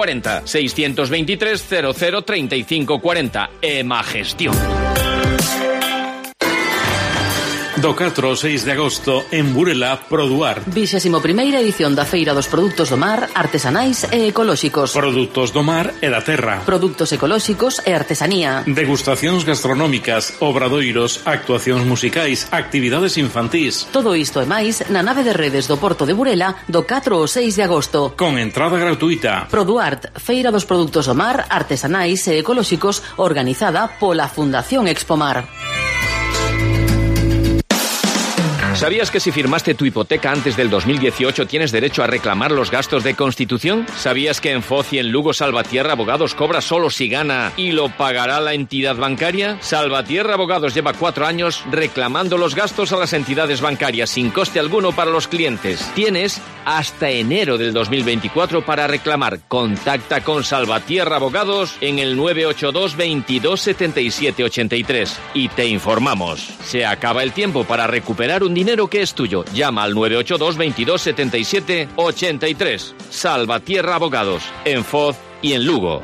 623 003540. Emagestión. Do 4 ao 6 de agosto en Burela, Produar. 21ª edición da Feira dos Produtos do Mar, Artesanais e Ecolóxicos. Produtos do mar e da terra. Produtos ecolóxicos e artesanía. Degustacións gastronómicas, obradoiros, actuacións musicais, actividades infantís. Todo isto e máis na nave de redes do Porto de Burela do 4 ao 6 de agosto. Con entrada gratuita. Produart, Feira dos Produtos do Mar, Artesanais e Ecolóxicos, organizada pola Fundación Expomar. ¿Sabías que si firmaste tu hipoteca antes del 2018 tienes derecho a reclamar los gastos de constitución? ¿Sabías que en Foz y en Lugo Salvatierra Abogados cobra solo si gana y lo pagará la entidad bancaria? Salvatierra Abogados lleva 4 años reclamando los gastos a las entidades bancarias sin coste alguno para los clientes. Tienes hasta enero del 2024 para reclamar. Contacta con Salvatierra Abogados en el 982 22 77 83 y te informamos. Se acaba el tiempo para recuperar un dinero que es tuyo. Llama al 982 22 77 83. Salvatierra Abogados, en Foz y en Lugo.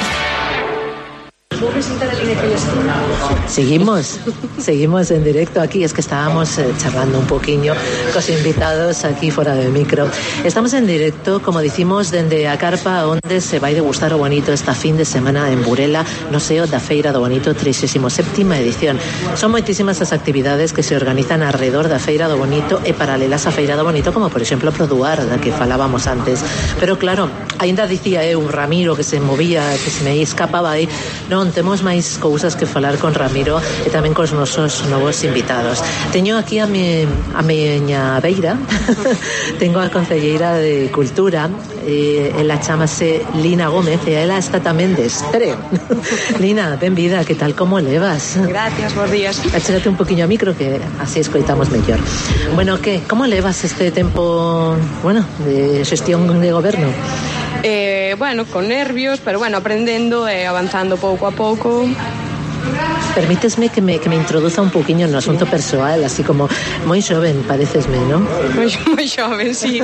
Seguimos en directo aquí. Es que estábamos charlando un poquinho cos invitados aquí fora del micro. Estamos en directo, como dicimos, dende a carpa onde se vai degustar o bonito esta fin de semana en Burela, no seo da Feira do Bonito 37ª edición. Son moitísimas as actividades que se organizan alrededor da Feira do Bonito e paralelas á Feira do Bonito, como por exemplo Produar, da que falábamos antes. Pero claro, ainda dicía eu, Ramiro, que se movía, que se me escapaba aí. Non, temos máis cousas que falar con Ramiro e tamén cos nosos novos invitados. Teño aquí a miña beira tengo a concelleira de Cultura, ela chamase Lina Gómez e ela está tamén de estreo. Lina, benvida, que tal, como levas? Gracias, bons días. Achérate un poquinho a micro que así escoitamos mellor. Bueno, que, como levas este tempo, de xestión de goberno? Bueno, con nervios, pero bueno, aprendendo e avanzando pouco a pouco. Permítesme que me introduza un poquinho no asunto persoal, así como moi xoven, parecesme, non? Moi xoven, sí.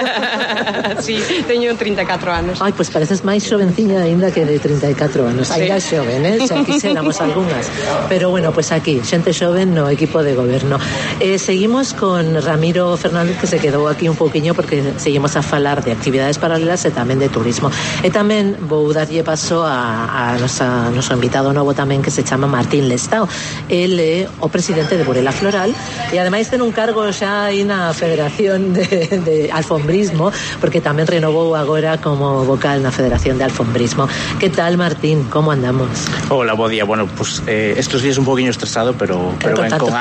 Sí, teño 34 anos. Ai, pois pareces máis xovenciña aínda que de 34 anos. Sí. Ainda xoven, xa quixéramos algunhas. Pero bueno, pois aquí, xente xoven no equipo de goberno. Seguimos con Ramiro Fernández, que se quedou aquí un poquinho porque seguimos a falar de actividades paralelas e tamén de turismo. E tamén vou darlle paso a noso invitado novo tamén, que se chama Martín Lestao. El é o presidente de Burela Floral e ademais ten un cargo xa aí na Federación de Alfombrismo, porque tamén renovou agora como vocal na Federación de Alfombrismo. Que tal, Martín? Como andamos? Hola, bo día. Bueno, pues estos días un poquinho estresado, pero ben,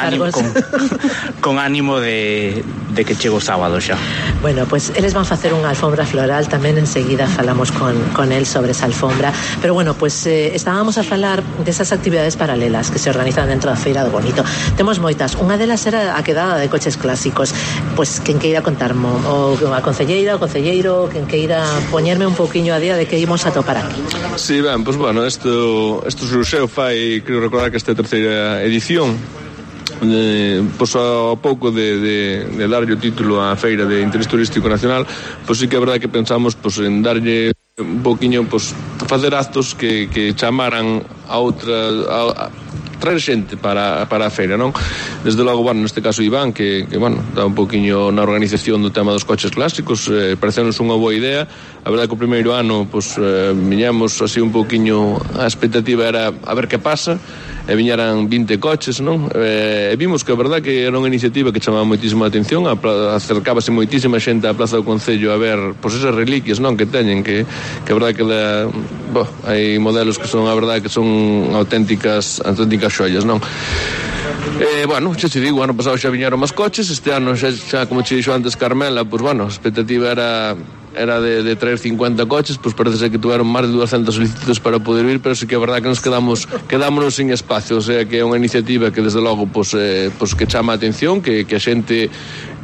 con ánimo de que chego sábado xa. Bueno, pues eles van facer unha alfombra floral, tamén enseguida falamos con el sobre esa alfombra, pero bueno, pues estábamos a falar desas actividades paralelas que se organizan dentro da Feira do Bonito. Temos moitas. Unha delas era a quedada de coches clásicos. Pois quen queira contarmo, o a concelleira, o concelleiro, quen queira poñerme un poquinho a día de que ímos a topar aquí. Sí, ben, pois bueno, isto surxeu fai, creo recordar que esta terceira edición. Pois ao pouco de darlle o título á Feira de Interés Turístico Nacional, pois sí que é verdade que pensamos en darlle un poquinho, facer actos que chamaran a outra, traer xente para a feira, non? Desde logo, bueno, neste caso Iván, que dá un poquinho na organización do tema dos coches clásicos, parecenos unha boa idea. A verdade que o primeiro ano, viñamos así un poquinho, a expectativa era a ver que pasa, e viñeran 20 coches, non? E vimos que a verdade que era unha iniciativa que chamaba moitísima atención, acercábase moitísima xente á Plaza do Concello a ver esas reliquias, non, que teñen, que a verdade que hai modelos que son, a verdade que son auténticas xoias, non? Bueno, xa te digo, ano pasado xa viñeron máis coches, este ano xa como che dixo antes Carmela, a expectativa era de traer 50 coches, parece ser que tuveron máis de 200 solicitudes para poder vir, pero sí que é verdade que nos quedámonos sin espacio, o sea que é unha iniciativa que desde logo que chama a atención, que a xente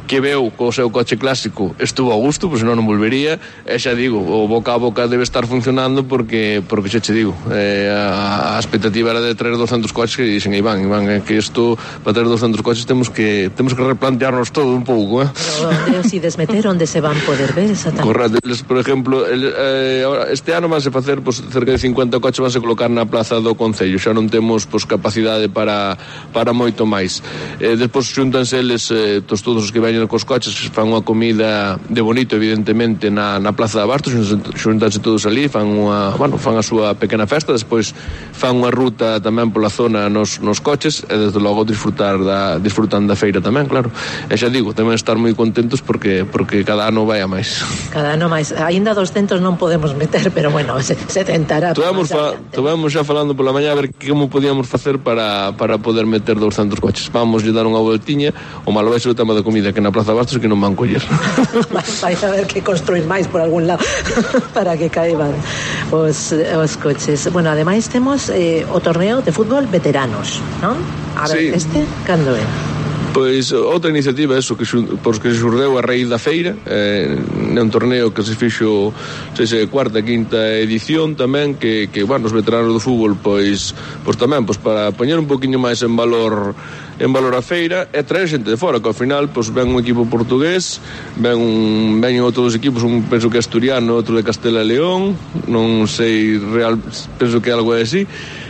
que veu co seu coche clásico estuvo a gusto, pois senón non volvería, e xa digo, o boca a boca debe estar funcionando porque xa che digo, a expectativa era de traer 200 coches e dixen, Iván, que isto, para traer 200 coches temos que replantearnos todo un pouco, Pero si desmeter onde se van poder ver exactamente. Correcto, por exemplo, este ano vanse facer cerca de 50 coches vanse colocar na plaza do Concello, xa non temos capacidade para moito máis. Despois xuntanse eles, todos os que veñen cos coches, fan unha comida de bonito, evidentemente, na plaza de Abastos, xuntanse todos ali, fan a súa pequena festa, despois fan unha ruta tamén pola zona nos coches, e desde logo disfrutan da feira tamén, claro. E xa digo, tamén estar moi contentos porque cada ano vai a máis. Cada ano máis. Ainda 200 non podemos meter, pero bueno, se tentará. Estivemos xa falando pola mañá a ver como podíamos facer para poder meter 200 coches. Vamos lle dar unha voltiña, o malo vai ser o tema da comida, que na Plaza Bastos que non van coller. Vai haber que construir máis por algún lado para que caiban os coches. Bueno, ademais temos o torneo de fútbol veteranos, non? A ver, sí. Cando é? Pois outra iniciativa que se xurdeu a raíz da feira, é un torneo que se fixo cuarta, quinta edición tamén, que os veteranos do fútbol pois tamén para poñer un poquinho máis en valor a feira e traer xente de fora, que ao final ven un equipo portugués, veñen outros equipos, un penso que é asturiano, outro de Castela e León, non sei penso que algo é así.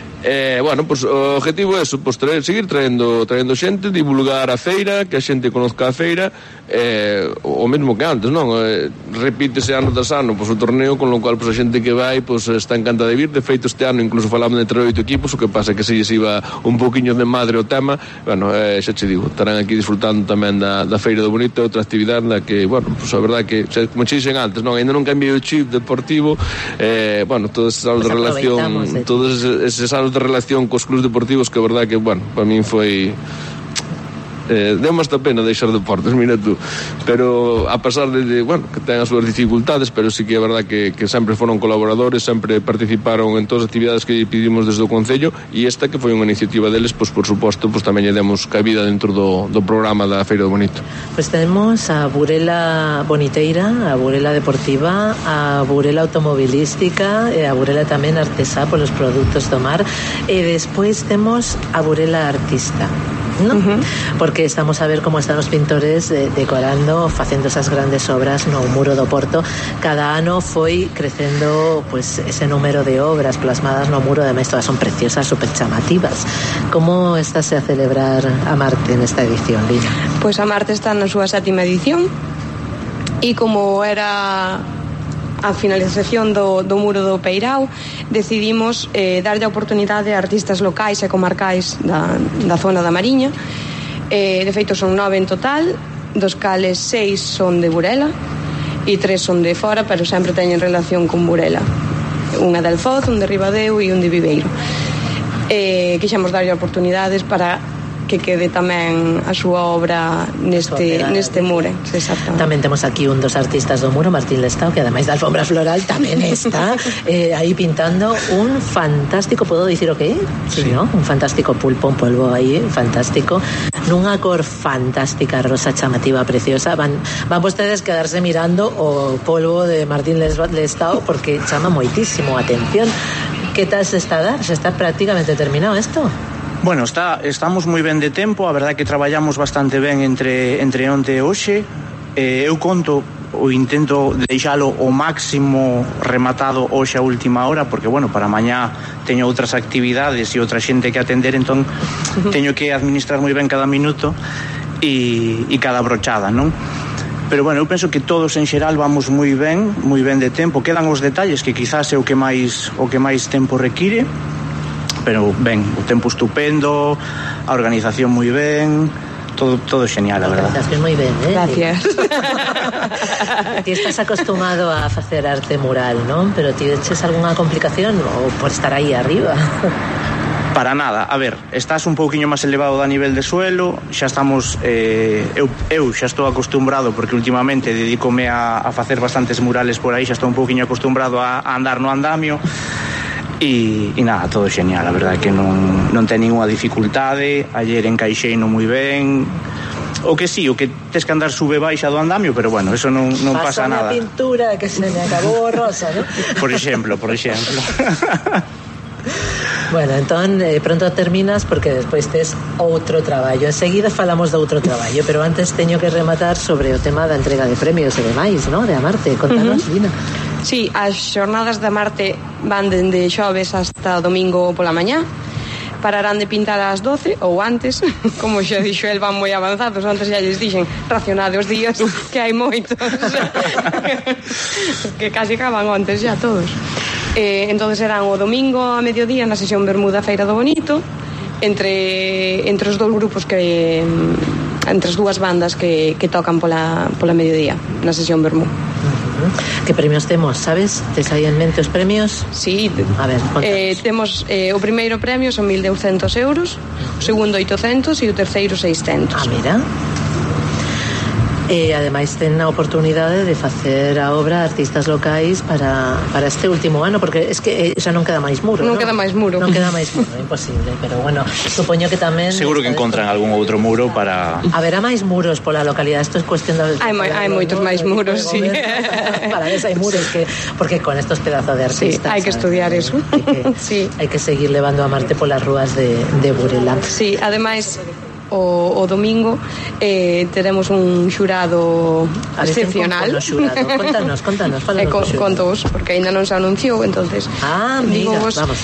O objetivo é seguir traendo xente, divulgar a feira, que a xente conozca a feira, o mesmo que antes, non? Repítese ano tras ano o torneo, con lo cual a xente que vai está encantada de vir. De feito, este ano incluso falamos de 38 equipos, o que pasa que se lles iba un poquinho de madre o tema. Xa che digo, estarán aquí disfrutando tamén da Feira do Bonito, outra actividade na que, a verdade que, como che dixen antes, ainda non cambiei o chip deportivo, todos eses anos de relación, todos eses anos de relación cos clubes deportivos, que a verdade que, para min foi... deu máis da pena deixar deportes, mira tú, pero a pesar de que ten as súas dificultades, pero sí que é verdade que sempre foron colaboradores, sempre participaron en todas as actividades que pedimos desde o Concello, e esta que foi unha iniciativa deles, por suposto, tamén lle demos cabida dentro do programa da Feira do Bonito. Temos a Burela Boniteira, a Burela Deportiva, a Burela Automobilística e a Burela tamén Artesá polos produtos do mar, e despois temos a Burela Artista, ¿no? Porque estamos a ver como están os pintores decorando, facendo esas grandes obras no muro do Porto. Cada ano foi crecendo ese número de obras plasmadas no muro, ademais todas son preciosas, super chamativas. Como estáse a celebrar a Marte nesta edición, Lina? Pois a Marte está na súa 7ª edición, e como era a finalización do muro do Peirao, decidimos darlle a oportunidade a artistas locais e comarcais da zona da Mariña. De feito son 9 en total, dos cales 6 son de Burela e 3 son de fora, pero sempre teñen relación con Burela. Unha de Alfoz, un de Ribadeo e un de Viveiro. Quixemos darlle oportunidades para que quede tamén a súa obra neste muro. Exactamente. Tamén temos aquí un dos artistas do muro, Martín Lestao, que ademais da alfombra floral tamén está aí pintando un fantástico, podo dicir o que é? Sí, ¿no? Un fantástico pulpo, un polvo aí, fantástico, nunha cor fantástica, rosa chamativa, preciosa. Van vostedes quedarse mirando o polvo de Martín Lestao porque chama moitísimo a atención. Que tal se está a dar? Se está prácticamente terminado isto? Bueno, estamos moi ben de tempo, a verdade que traballamos bastante ben entre onte e hoxe. Eu conto o intento deixalo o máximo rematado hoxe a última hora, porque, para mañá teño outras actividades e outra xente que atender, entón teño que administrar moi ben cada minuto e cada brochada, non? Pero, eu penso que todos en xeral vamos moi ben de tempo. Quedan os detalles que quizás é o que máis tempo require, pero ben, o tempo estupendo, a organización moi ben, todo genial, a verdade. A organización moi ben, Gracias. Ti estás acostumado a facer arte mural, non? Pero ti eches algunha complicación ou por estar aí arriba? Para nada, a ver, estás un pouquiño máis elevado a nivel de suelo, xa estamos, eu xa estou acostumbrado, porque últimamente dedícome a facer bastantes murales por aí, xa estou un pouquiño acostumbrado a andar no andamio. E nada, todo genial, a verdade que non ten ninguna dificultade. Ayer encaixei no moi ben, O que sí, o que tes que andar sube baixa do andamio, pero bueno, eso non pasa nada. Pasa a pintura que se me acabou rosa, ¿no? Por exemplo. Bueno, entón, pronto terminas porque despois tes outro traballo. Enseguida falamos de outro traballo, pero antes teño que rematar sobre o tema da entrega de premios e demais, ¿no? De Amarte, contanos, Lina. Sí, as xornadas de Amarte van dende xoves hasta domingo pola mañá. Pararán de pintar ás 12 ou antes, como xa dixo el, van moi avanzados. Antes xa lles dixen racionade os días, que hai moitos que casi acaban antes xa todos. Entonces serán o domingo a mediodía na sesión Bermuda Feira do Bonito, entre os dous grupos entre as dúas bandas que tocan pola mediodía na sesión Bermú. Que premios temos, sabes? Tes aí en mente os premios? Sí. A ver, contanos. Temos o primeiro premio son 1.200 euros, o segundo 800 e o terceiro 600. Ah, mira. E ademais ten a oportunidade de facer a obra artistas locais para este último ano, porque es que xa non queda máis muro, non queda máis muro, imposible, pero bueno, supoño que tamén seguro que encontran algún outro muro para... Haberá máis muros pola localidade, isto é cuestión de... Hai moitos máis muros, sí. Para eso hai muros, porque con estos pedazos de artistas... Sí, hai que estudiar eso. Hai que seguir levando a Marte polas rúas de Burela. Sí, ademais... O domingo teremos un xurado excepcional. Contanos, contos, porque ainda non se anunciou, entonces mira, vamos.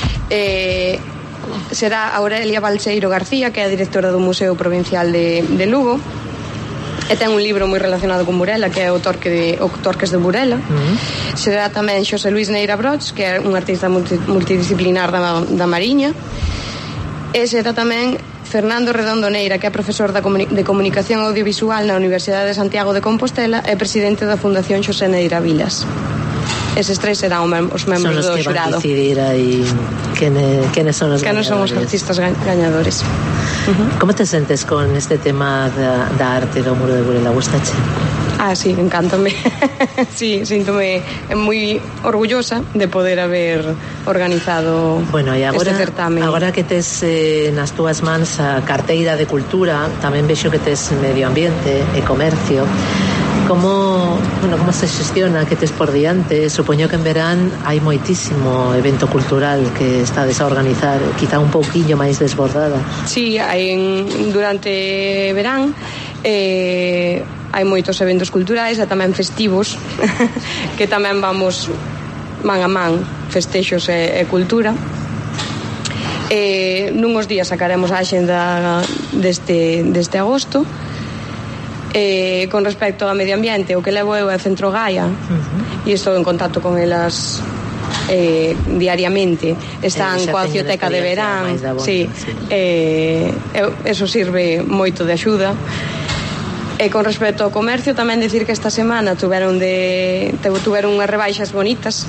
Será Aurelia Balseiro García, que é a directora do Museo Provincial de Lugo, e ten un libro moi relacionado con Burela, que é o Torques de Burela. Será tamén Xosé Luis Neira Broch, que é un artista multidisciplinar da Mariña, e será tamén Fernando Redondo Neira, que é profesor de Comunicación Audiovisual na Universidade de Santiago de Compostela e presidente da Fundación Xosé Neira Vilas. Eses tres serán os membros do xurado. Son os que van decidir aí quenes son os gañadores. Quenes son os artistas gañadores. Como te sentes con este tema da arte do Muro de Burela? Gustache? Sí, encántame. Sí, síntome moi orgullosa de poder haber organizado este certamen. Agora que tes nas túas mans a carteira de cultura, tamén vexo que tes medio ambiente e comercio. Como se xestiona, que tes por diante? Supoño que en verán hai moitísimo evento cultural que estades a organizar, quizá un pouquinho máis desbordada. Sí, durante verán hai moitos eventos culturais e tamén festivos que tamén vamos man a man, festexos e cultura. Nuns días sacaremos a axenda deste agosto. Con respecto ao medio ambiente, o que levo eu é Centro Gaia, e estou en contacto con elas diariamente. Están coa Cioteca de Verán, eso sirve moito de axuda. E con respecto ao comercio, tamén decir que esta semana tuveron unhas rebaixas bonitas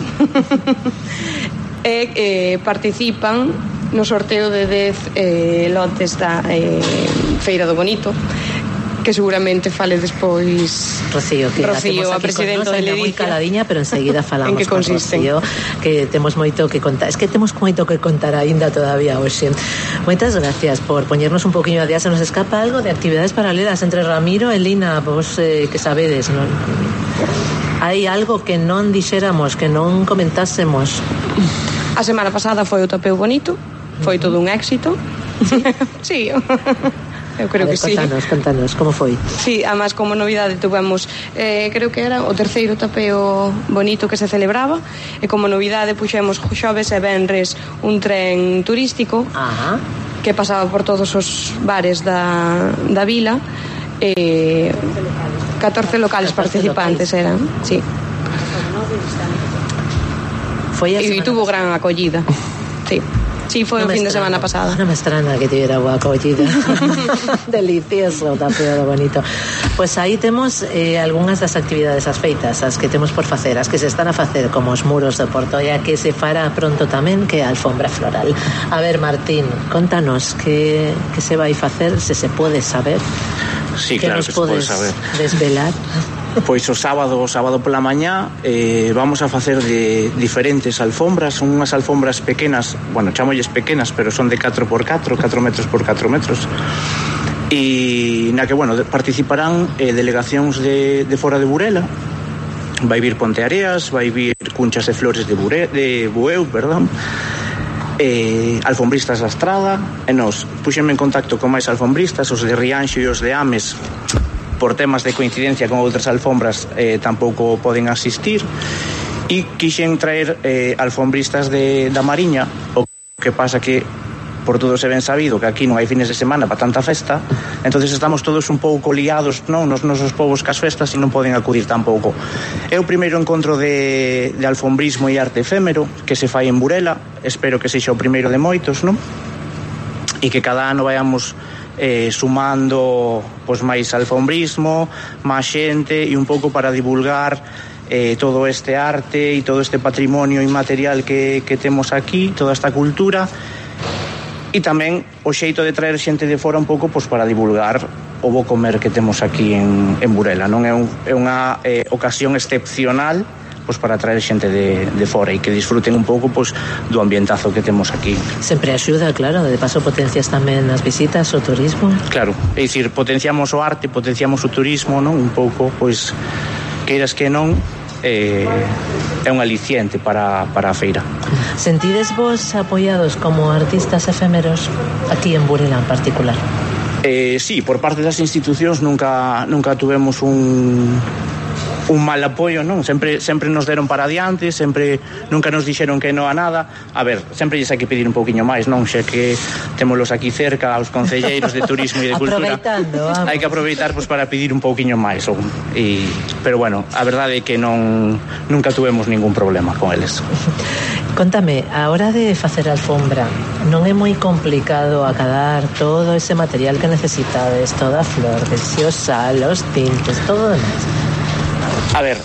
e participan no sorteo de 10 lotes da Feira do Bonito, que seguramente fale despois Rocío, a presidenta de Ledicia, moi caladiña, pero enseguida falamos con Rocío, que temos moito que contar. Es que temos moito que contar aínda todavía hoxe. Moitas gracias por poñernos un poquinho a día. Se nos escapa algo de actividades paralelas entre Ramiro e Lina, vos que sabedes, non? Hai algo que non dixéramos, que non comentásemos? A semana pasada foi o Tapeo Bonito, foi todo un éxito. Sí. Eu creo que sí. Contanos, como foi? Sí, además como novidade tuvemos, creo que era o terceiro Tapeo Bonito que se celebraba, e como novidade puxemos xoves e venres un tren turístico que pasaba por todos os bares da vila, 14 locales participantes eran, sí. E tuvo gran acollida, sí. Sí, foi o fin de semana pasada. Non me estrana que tivera boa acollida. Delicioso, Tapeo Bonito. Pois aí temos algunhas das actividades as feitas, as que temos por facer, as que se están a facer, como os muros do Porto, e a que se fará pronto tamén, que é a alfombra floral. A ver, Martín, contanos que se vai facer, se pode saber. Sí, claro que se pode saber. Desvelar. Pois o sábado pola mañá vamos a facer de diferentes alfombras. Son unhas alfombras pequenas, bueno, chamolles pequenas, pero son de 4x4, 4 metros por 4 metros, e na que, bueno, participarán delegacións de fora de Burela. Vai vir Ponteareas, vai vir Cunchas e Flores de Bueu, perdón, alfombristas da Estrada, e nos puxenme en contacto con máis alfombristas, os de Rianxo e os de Ames, por temas de coincidencia con outras alfombras tampouco poden asistir, e quixen traer alfombristas da Mariña. O que pasa que por todo se ben sabido que aquí non hai fines de semana para tanta festa, entonces estamos todos un pouco liados, non, nos nosos povos cas festas, e non poden acudir tampouco. É o primeiro encontro de alfombrismo e arte efémero que se fai en Burela, espero que sexa o primeiro de moitos, non? E que cada ano vayamos sumando pois máis alfombrismo, máis xente, e un pouco para divulgar todo este arte e todo este patrimonio inmaterial que temos aquí, toda esta cultura. E tamén o xeito de traer xente de fora un pouco pois para divulgar o bo comer que temos aquí en Burela, non? É unha ocasión excepcional pois para traer xente de fora e que disfruten un pouco pois do ambientazo que temos aquí. Sempre axuda, claro, de paso potencias tamén as visitas, o turismo. Claro, é dicir, potenciamos o arte, potenciamos o turismo, non? Un pouco, pois, queiras que non, é un aliciente para a feira. Sentides vos apoiados como artistas efémeros aquí en Burela en particular? Sí, por parte das institucións nunca tuvemos un mal apoio, non? Sempre nos deron para adiante, sempre nunca nos dixeron que non a nada. A ver, sempre lles hai que pedir un pouquiño máis, non? Xa que témolos aquí cerca, os concelleiros de turismo e de cultura. Hai que aproveitar pois para pedir un pouquiño máis. Pero bueno, a verdade é que nunca tuvemos ningún problema con eles. Contame, a hora de facer a alfombra, non é moi complicado acadar todo ese material que necesitades, toda a flor, o sal, os tintes, todo o demais? A ver,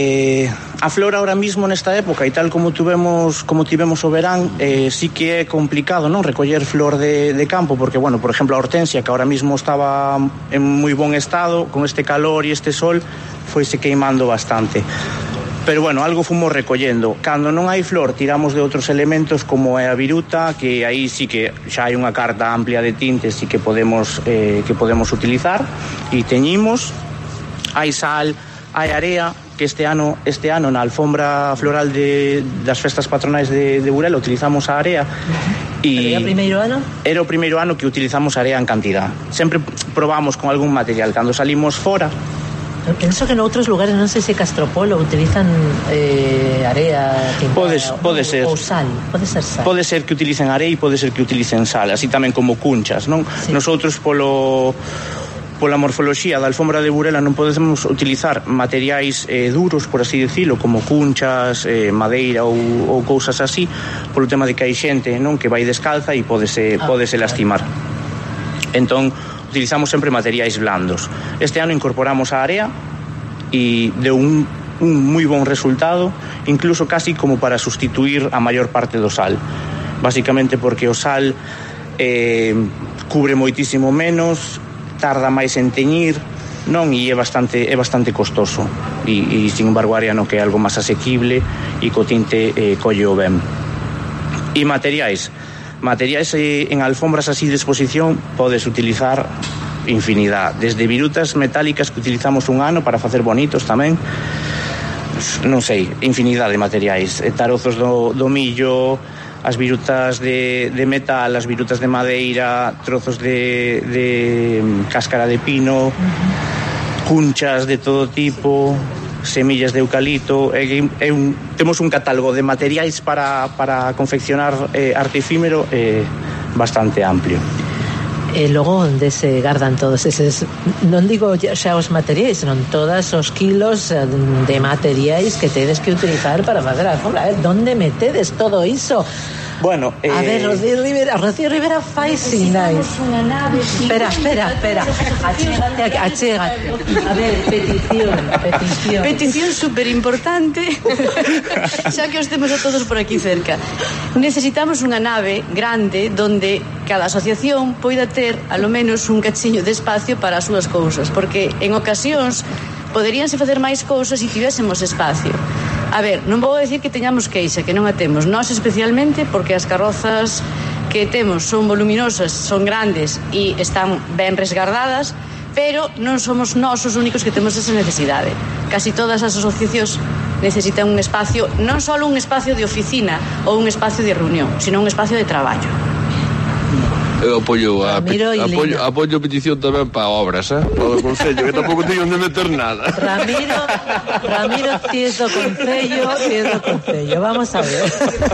a flor ahora mismo nesta época e tal como tivemos o verán, sí que é complicado, non, recoller flor de campo, porque, bueno, por exemplo, a hortensia, que ahora mismo estaba en moi bon estado, con este calor e este sol, foise queimando bastante. Pero, bueno, algo fomos recollendo. Cando non hai flor, tiramos de outros elementos como é a viruta, que aí sí que xa hai unha carta amplia de tintes e que podemos utilizar, e teñimos. Hai sal, hai area, que este ano na alfombra floral das festas patronais de Burela utilizamos a area. Era o primeiro ano? Era o primeiro ano que utilizamos area en cantidad. Sempre probamos con algún material. Cando salimos fora, penso que noutros lugares, non sei se Castropolo utilizan area tintada, pode ser. Ou sal, pode ser sal. Pode ser que utilicen area e pode ser que utilicen sal, así tamén como Cunchas, non? Sí. Nosotros pola morfoloxía da alfombra de Burela non podemos utilizar materiais duros, por así decirlo, como cunchas, madeira ou cousas así, polo tema de que hai xente, non, que vai descalza e pódese lastimar. Entón, utilizamos sempre materiais blandos. Este ano incorporamos a area e deu un moi bon resultado, incluso casi como para sustituir a maior parte do sal. Básicamente porque o sal cubre moitísimo menos, tarda máis en teñir, non, e é bastante costoso. E sin embargo, a area non, que é algo máis asequible e co tinte colle o ben. E materiais en alfombras así de exposición podes utilizar infinidad, desde virutas metálicas que utilizamos un ano para facer bonitos tamén, non sei, infinidade de materiais, tarozos do millo, as virutas de metal, as virutas de madeira, trozos de cáscara de pino, cunchas de todo tipo, semillas de eucalipto. Temos un catálogo de materiais para confeccionar arte efímero bastante amplio. E logo onde se gardan todos eses, non digo xa os materiais, senón todos os kilos de materiais que tedes que utilizar para facer a alfombra. A ver, onde metedes todo iso? Bueno, a ver, Rocío Rivera fai sinais. Espera. Achégate. A ver, petición super importante. Xa que os temos a todos por aquí cerca. Necesitamos unha nave grande donde cada asociación poida ter a lo menos un cachiño de espacio para as súas cousas, porque en ocasións poderíanse facer máis cousas se tivésemos espacio. A ver, non vou decir que teñamos queixa, que non a temos. Nós especialmente, porque as carrozas que temos son voluminosas, son grandes e están ben resguardadas, pero non somos nós os únicos que temos esa necesidade. Casi todas as asociacións necesitan un espacio, non só un espacio de oficina ou un espacio de reunión, sino un espacio de traballo. Eu apoio a petición tamén para obras, para o Concello, que tampouco teño onde meter nada. Ramiro, ti es do Concello, vamos a ver.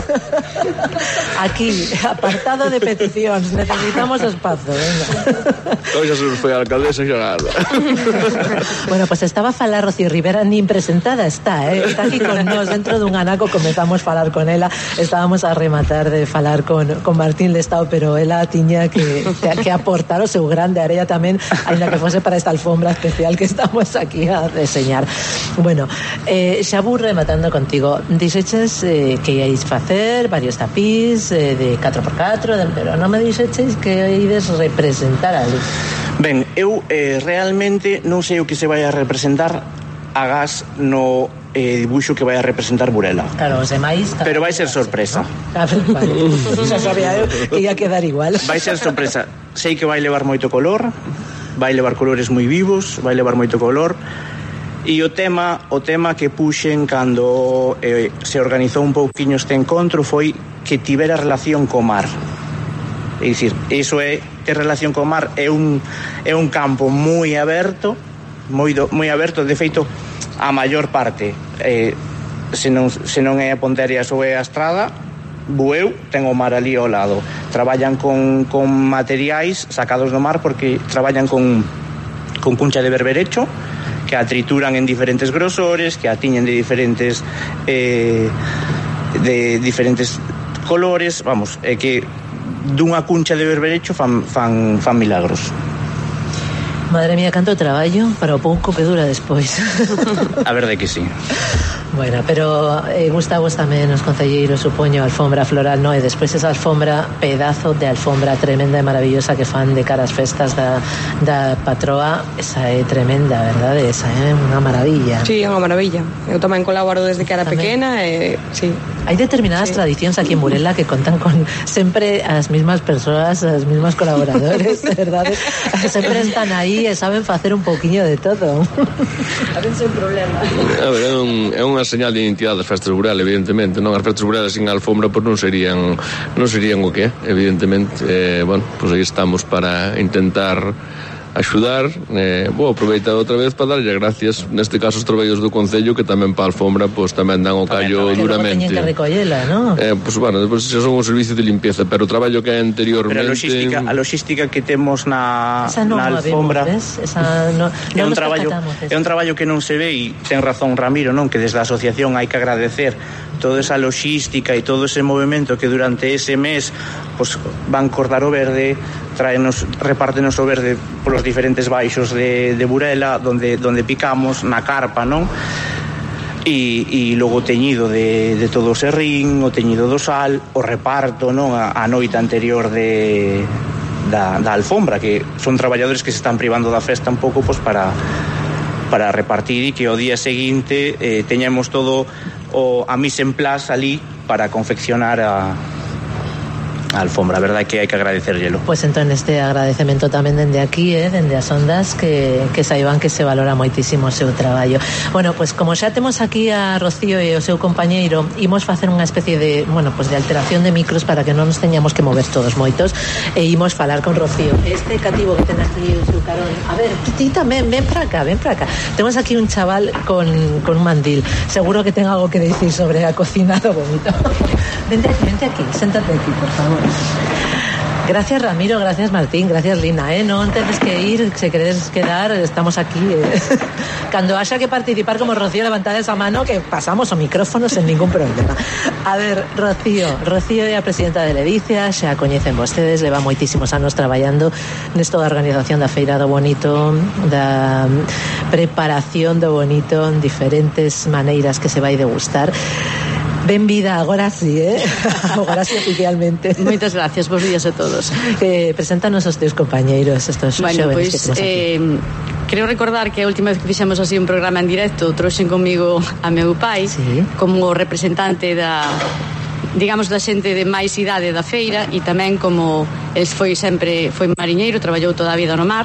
Aquí, apartado de peticións, necesitamos espazo, venga. Hoy xa se nos foi a alcaldesa xa nada. Bueno, pues estaba a falar Rocío Rivera, nin presentada está aquí con nós, dentro dun anaco comezamos a falar con ela, estábamos a rematar de falar con Martín Lestao, pero ela tiña que aportar o seu grande area tamén, ainda que fose para esta alfombra especial que estamos aquí a deseñar. Bueno, xa vou rematando contigo. Dixeches que iais facer varios tapís de 4x4, pero non me dixeches que ides representar ali. Ben, eu realmente non sei o que se vai a representar agás no dibuixo que vai a representar Burela. Claro, os demais... Pero vai ser sorpresa. Vale. Xa sabía eu que ia quedar igual. Vai ser sorpresa. Sei que vai levar moito color, vai levar colores moi vivos, vai levar moito color, e o tema que puxen cando se organizou un pouquiño este encontro foi que tivera relación co mar. É dicir, iso é ter relación co mar, é un campo moi aberto, moi aberto, de feito a maior parte se non é a Ponterias ou é a Estrada, Bueu ten o mar ali ao lado. Traballan con materiais sacados do mar, porque traballan con cuncha de berberecho, que a trituran en diferentes grosores, que a tiñen de diferentes colores, vamos, é que dunha cuncha de berberecho fan milagros. Madre mía, canto traballo para o pouco que dura despois. A verdade que sí. Bueno, pero gustavos tamén os concelleiros, supoño, a alfombra floral, no? E despois esa alfombra, pedazo de alfombra tremenda e maravillosa que fan de cara ás festas da patroa, esa é tremenda, verdade? Esa é unha maravilla. Sí, é unha maravilla. Eu tamén colaboro desde que era pequena e sí. Hai determinadas tradicións aquí en Burela que contan con sempre as mismas persoas, as mismas colaboradores, verdade? Sempre están aí e saben facer un pouquiño de todo. A ver, sen problema. A ver, é unha señal de identidade das festas de Burela, evidentemente, non? As festas de Burela sin alfombra pois non serían o que é, evidentemente. Bueno, pois aí estamos para intentar axudar. Vou aproveitar outra vez para darlle gracias, neste caso, os traballos do Concello, que tamén para a alfombra pois tamén dan o callo duramente. Que recollela, non? Pois bueno, despois xa son un servicio de limpieza, pero o traballo que hai anteriormente... Pero a logística que temos na alfombra é un traballo que non se ve, e ten razón Ramiro, non? Que desde a asociación hai que agradecer toda esa logística e todo ese movimento que durante ese mes pues, van cortar o verde, repártenos o verde polos diferentes baixos de Burela, donde picamos na carpa, non? E logo o teñido de todo o serrín, o teñido do sal, o reparto, non? A noite anterior da alfombra, que son traballadores que se están privando da festa un pouco pues, para repartir, e que o día seguinte teñamos todo a mise en place ali para confeccionar a alfombra. A verdade é que hai que agradecerllelo. Pois entón este agradecemento tamén dende aquí, dende as ondas, que saiban que se valora moitísimo o seu traballo. Bueno, pois como xa temos aquí a Rocío e o seu compañeiro, imos facer unha especie de, bueno, pois de alteración de micros para que non nos teñamos que mover todos moitos, e imos falar con Rocío. Este cativo que ten aquí o seu carón. A ver, ti tamén, ven para acá. Temos aquí un chaval con un mandil. Seguro que ten algo que dicir sobre a cocina do Bonito. Vente aquí, séntate aquí, por favor. Gracias Ramiro, gracias Martín, gracias Lina, non tedes que ir, se queredes quedar, estamos aquí. Cando haxa que participar como Rocío, levantades a mano que pasamos o micrófono sen ningún problema. A ver, Rocío é a presidenta de Ledicia, xa coñecen vostedes, leva moitísimos anos traballando nesto da organización da Feira do Bonito, da preparación do Bonito en diferentes maneiras que se vai degustar. Benvida, agora sí, agora sí oficialmente. Moitas gracias, bons días a todos. Preséntanos os teus compañeiros, estos bueno, xóvenes pues, que temos aquí. Creo recordar que a última vez que fixemos así un programa en directo trouxen comigo a meu pai, sí, como representante digamos, da xente de máis idade da feira, e tamén como el foi mariñeiro, traballou toda a vida no mar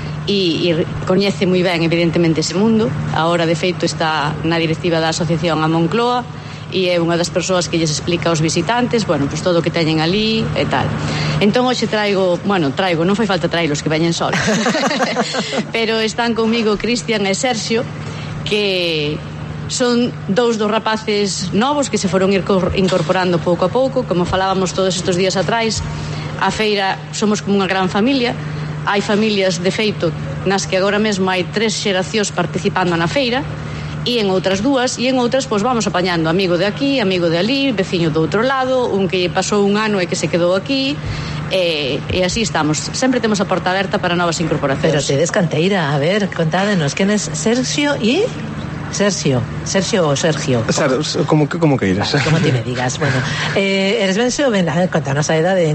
e coñece moi ben evidentemente ese mundo. Agora de feito está na directiva da asociación a Moncloa e é unha das persoas que lles explica aos visitantes, bueno, pues todo o que teñen ali e tal. Entón hoxe traigo, non fai falta traílos, que veñen solos. Pero están comigo Cristian e Sergio, que son dous dos rapaces novos que se foron incorporando pouco a pouco. Como falábamos todos estes días atrás, a feira somos como unha gran familia. Hai familias, de feito, nas que agora mesmo hai 3 xeracións participando na feira, e en outras 2, e en outras pois vamos apañando amigo de aquí, amigo de ali, veciño do outro lado, un que pasou un ano e que se quedou aquí, e así estamos. Sempre temos a porta aberta para novas incorporacións. Pero tedes canteira, a ver, contádenos, quen é Sergio e... Sergio ou Sergio? Como que irás? Como ti me digas, bueno. Eres ben xoven, contanos a edade.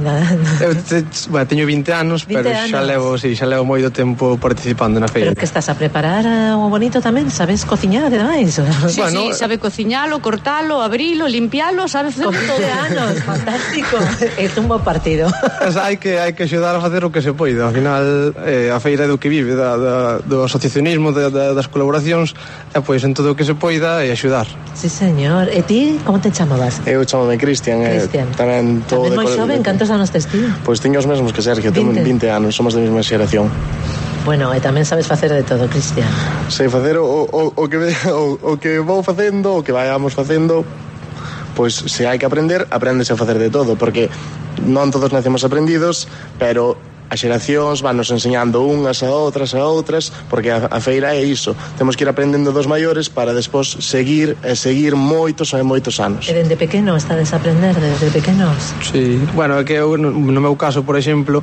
Eu teño 20 anos, pero xa levo moito tempo participando na feira. Pero que estás a preparar o bonito tamén? Sabes cociñar e demais? Sí, sabe cociñalo, cortalo, abrilo, limpialo, sabe facer todo. 20 anos, fantástico. É un bo partido. Hai que axudar a facer o que se poida. Ao final, a feira é do que vive, do asociacionismo, das colaboracións, e pois en todo o que se poida e axudar. Sí, señor. E ti, como te chamabas? Eu chamame Cristian. Tamén moi xoven, cantos anos tes ti? Pois teño os mesmos que Sergio, teño 20 anos, somos da mesma xeración. Bueno, e tamén sabes facer de todo, Cristian. Sei facer o que vou facendo, o que vayamos facendo. Pois se hai que aprender, apréndese a facer de todo, porque non todos nacemos aprendidos, pero as xeracións van nos enseñando unhas a outras, porque a feira é iso. Temos que ir aprendendo dos maiores para despois seguir moitos anos. E dende pequeno estades a aprender, desde pequenos? Sí, bueno, é que eu, no meu caso, por exemplo,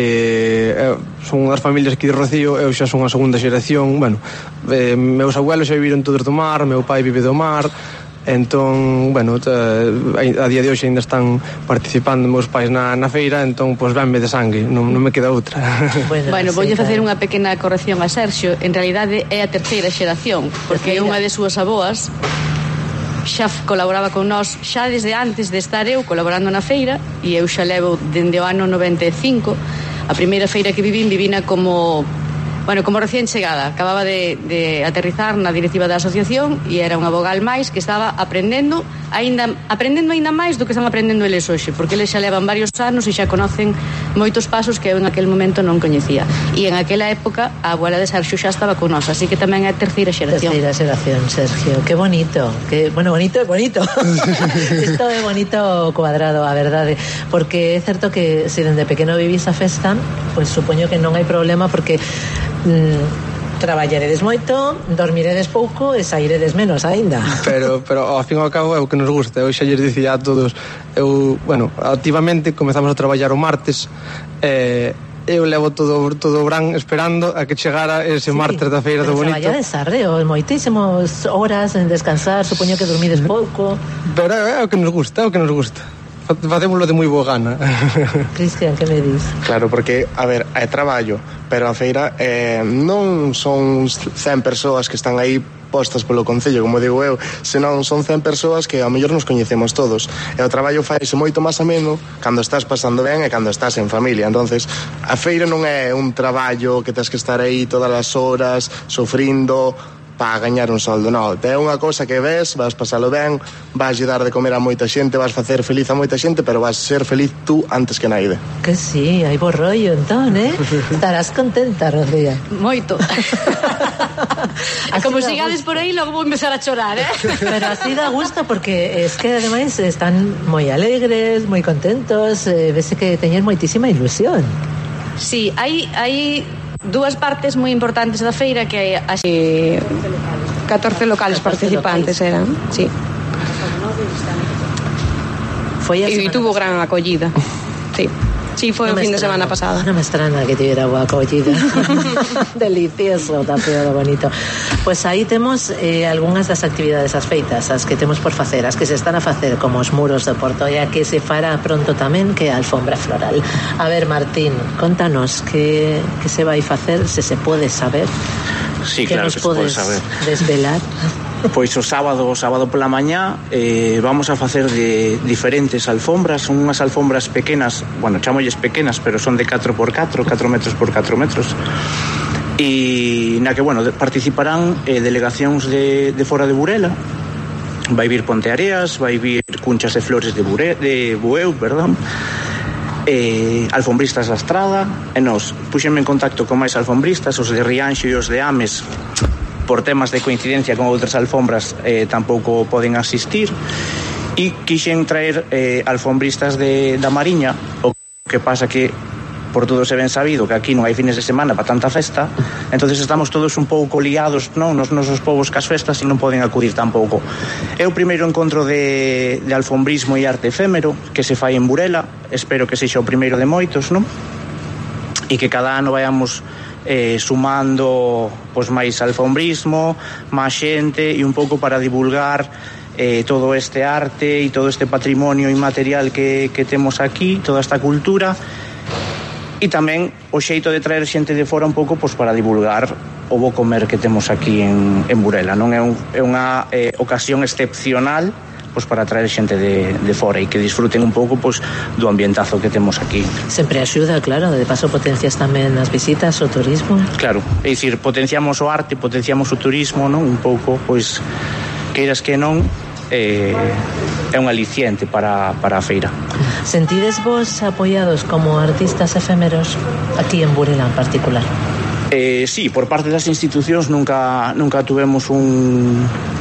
son unhas familias aquí de Rocío, eu xa son a segunda xeración, bueno, meus abuelos xa viviron todos do mar, meu pai vive do mar. Entón, bueno, a día de hoxe ainda están participando meus pais na feira, entón, pois venme de sangue, non me queda outra. Bueno, voulle facer unha pequena corrección a Sergio. En realidade é a terceira xeración, porque unha de súas aboas xa colaboraba con nós xa desde antes de estar eu colaborando na feira, e eu xa levo dende o ano 95. A primeira feira que vivina como recién chegada. Acababa de aterrizar na directiva da asociación e era unha vogal máis que estaba aprendendo aínda máis do que están aprendendo eles hoxe, porque eles xa levan varios anos e xa conocen moitos pasos que eu en aquel momento non coñecía. E en aquela época a abuela de Sergio xa estaba con nós, así que tamén é a terceira xeración. Terceira xeración, Sergio. Que bonito. Bonito é bonito. Isto é bonito cuadrado, a verdade. Porque é certo que se dende pequeno vivís a festa, pois supoño que non hai problema, porque traballaredes moito, dormiredes pouco e sairedes menos aínda. Pero ao fin e ao cabo é o que nos gusta. Eu xa lles dicía a todos, activamente comezamos a traballar o martes, eu levo todo o verán esperando a que chegara ese martes da feira do bonito. Traballades arreo, moitísimas horas en descansar, supoño que dormides pouco. Pero é o que nos gusta, facémoslo de moi boa gana. Cristian, que me dis? Claro, porque, a ver, é traballo, pero a feira non son 100 persoas que están aí postas polo concello, como digo eu, senón son 100 persoas que ao mellor nos coñecemos todos, e o traballo faise moito máis ameno cando estás pasando ben e cando estás en familia. Entonces a feira non é un traballo que tens que estar aí todas as horas sofrindo para gañar un soldo, non. É unha cosa que ves, vas pasalo ben, vas dar de comer a moita xente, vas facer feliz a moita xente, pero vas ser feliz tú antes que naide. Que sí, hai bo rollo entón, Estarás contenta, Rocía. Moito. Como sigades por aí, logo vou empezar a chorar, Pero así dá gusto, porque es que ademais están moi alegres, moi contentos, vese que teñen moitísima ilusión. Sí, hai dúas partes moi importantes da feira, que hai 14 locales participantes eran, sí. E tuvo gran acollida. Sí. Sí, foi o fin de semana pasada. Non me estrana que tivera boa acollida. Delicioso, tan feo, bonito. Pois aí temos algunhas das actividades as feitas, as que temos por facer, as que se están a facer, como os muros do Porto, e a que se fará pronto tamén, que é a alfombra floral. A ver, Martín, contanos que se vai facer, se pode saber. Sí, claro que se pode saber. Desvelar? Pois o sábado pola mañá vamos a facer de diferentes alfombras. Son unhas alfombras pequenas, bueno, chamolles pequenas, pero son de 4x4, 4 metros por 4 metros. E na que, bueno, participarán delegacións de fora de Burela. Vai vir Ponteareas, vai vir Cunchas e Flores de Bueu, perdón, alfombristas da Estrada, e nos puxenme en contacto con máis alfombristas, os de Rianxo e os de Ames, por temas de coincidencia con outras alfombras tampouco poden asistir, e quixen traer alfombristas da Mariña. O que pasa que por todo se ben sabido que aquí non hai fines de semana para tanta festa, entonces estamos todos un pouco liados, non, nos nosos povos cas festas, e non poden acudir tampouco. É o primeiro encontro de alfombrismo e arte efémero que se fai en Burela. Espero que sexa o primeiro de moitos, non? E que cada ano vayamos sumando pois máis alfombrismo, máis xente, e un pouco para divulgar todo este arte e todo este patrimonio inmaterial que temos aquí, toda esta cultura. E tamén o xeito de traer xente de fora un pouco pois para divulgar o bo comer que temos aquí en Burela, non? É unha ocasión excepcional pois para traer xente de fora e que disfruten un pouco pois do ambientazo que temos aquí. Sempre axuda, claro, de paso potencias tamén as visitas, o turismo. Claro, é dicir, potenciamos o arte, potenciamos o turismo, non? Un pouco, pois, queiras que non, é un aliciente para a feira. Sentides vos apoiados como artistas efémeros aquí en Burela en particular? Sí, por parte das institucións nunca tuvemos un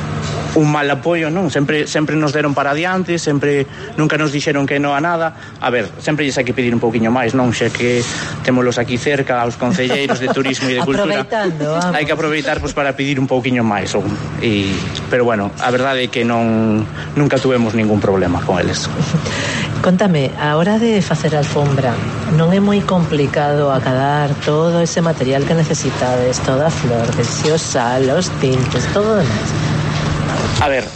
mal apoio, non? Sempre nos deron para adiante, sempre nunca nos dixeron que non a nada. A ver, sempre lles hai que pedir un pouquiño máis, non? Xa que témolos aquí cerca, aos concelleiros de turismo e de cultura. Hai que aproveitar pois para pedir un pouquiño máis. Pero bueno, a verdade é que nunca tuvemos ningún problema con eles. Contame, a hora de facer a alfombra, non é moi complicado acadar todo ese material que necesitades, toda a flor, o sal, os tintes, todo o demais? A ver,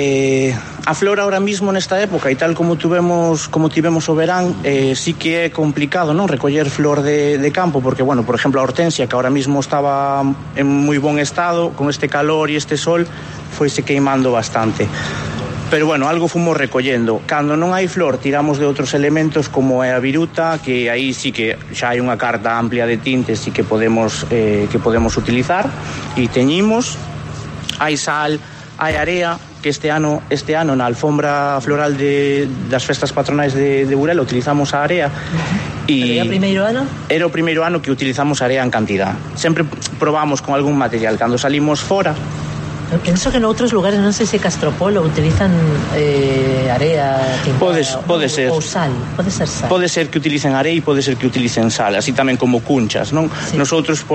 a flor ahora mismo nesta época e tal como tivemos o verán, sí que é complicado, non, recoller flor de campo, porque, bueno, por exemplo, a hortensia, que ahora mismo estaba en moi bon estado, con este calor e este sol, foise queimando bastante. Pero, bueno, algo fomos recollendo. Cando non hai flor, tiramos de outros elementos como é a viruta, que aí sí que xa hai unha carta amplia de tintes e que podemos utilizar, e teñimos. Hai sal, hai area, que este ano na alfombra floral das festas patronais de Burela utilizamos a area. Era o primeiro ano? Era o primeiro ano que utilizamos area en cantidad. Sempre probamos con algún material. Cando salimos fora, eu penso que noutros lugares, non sei se Castropolo utilizan area tintada pode ser. Ou sal, pode ser sal. Pode ser que utilicen area e pode ser que utilicen sal, así tamén como Cunchas, non? Sí. Nosotros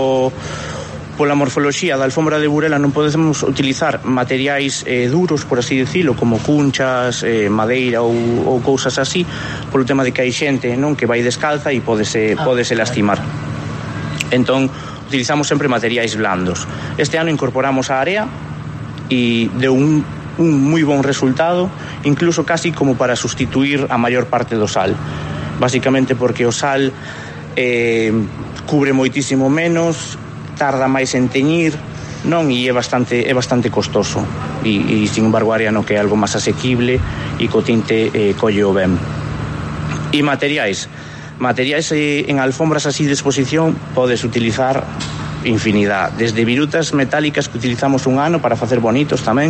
pola morfoloxía da alfombra de Burela non podemos utilizar materiais duros, por así decirlo, como cunchas, madeira ou cousas así, polo tema de que hai xente, non, que vai descalza e podese lastimar. Entón, utilizamos sempre materiais blandos. Este ano incorporamos a area e deu un moi bon resultado, incluso casi como para sustituir a maior parte do sal. Básicamente porque o sal cubre moitísimo menos, tarda máis en teñir, non, e é bastante costoso. E sin embargo, a area non, que é algo máis asequible e co tinte colle o ben. E materiais en alfombras así de exposición podes utilizar infinidad, desde virutas metálicas que utilizamos un ano para facer bonitos tamén,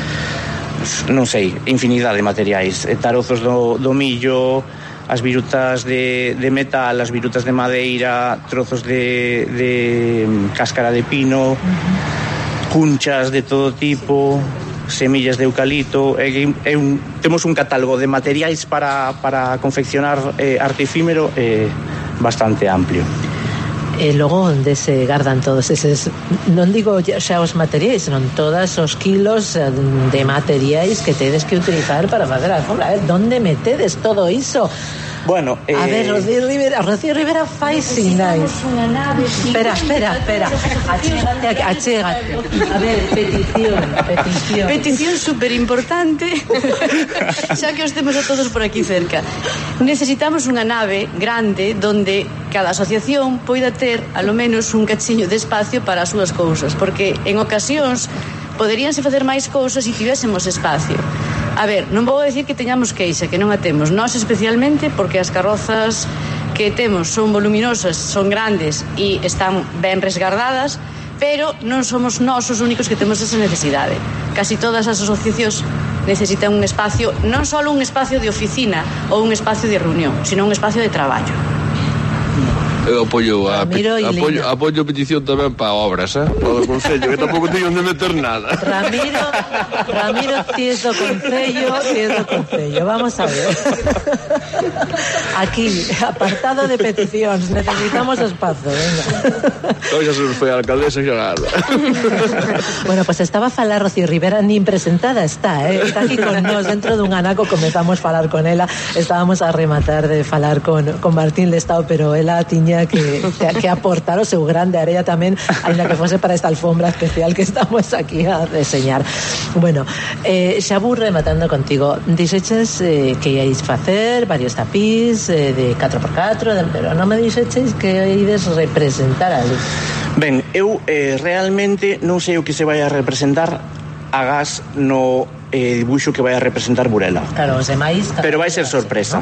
non sei, infinidade de materiais, tarozos do millo, as virutas de metal, as virutas de madeira, trozos de cáscara de pino, cunchas de todo tipo, semillas de eucalipto. Temos un catálogo de materiais para confeccionar arte efímero bastante amplio. E logo onde se gardan todos eses, non digo xa os materiais, non todos os kilos de materiais que tedes que utilizar para facer a alfombra. A ver, onde metedes todo iso? Bueno, a ver, Rocío Rivera fai sinais. Espera. Achégate. A ver, petición super importante. Xa que os temos a todos por aquí cerca. Necesitamos unha nave grande donde cada asociación poida ter, alo menos, un cachiño de espacio para as súas cousas, porque en ocasións poderíanse facer máis cousas se tivésemos espacio. A ver, non vou decir que teñamos queixa, que non a temos. Nós especialmente, porque as carrozas que temos son voluminosas, son grandes e están ben resgardadas, pero non somos nós os únicos que temos esa necesidade. Casi todas as asociacións necesitan un espacio, non só un espacio de oficina ou un espacio de reunión, sino un espacio de traballo. Eu apoio a petición tamén para obras, para o Concello, que tampouco teño onde meter nada. Ramiro, ti es do Concello, vamos a ver. Aquí, apartado de peticións, necesitamos espazo, venga. Hoy xa se nos foi a alcaldesa xa nada. Bueno, pues estaba a falar Rocío Rivera, nin presentada está aquí con nós, dentro dun anaco comezamos a falar con ela, estábamos a rematar de falar con Martín Lestao, pero ela tiña que aportar o seu grande area tamén, ainda que fose para esta alfombra especial que estamos aquí a deseñar. Bueno, xa vou rematando contigo. Dixeches que iais facer varios tapís de 4x4, pero non me dixeches que ides representar ali. Ben, eu realmente non sei o que se vai a representar agás no dibuixo que vai a representar Burela. Claro, os demais... Pero vai ser sorpresa.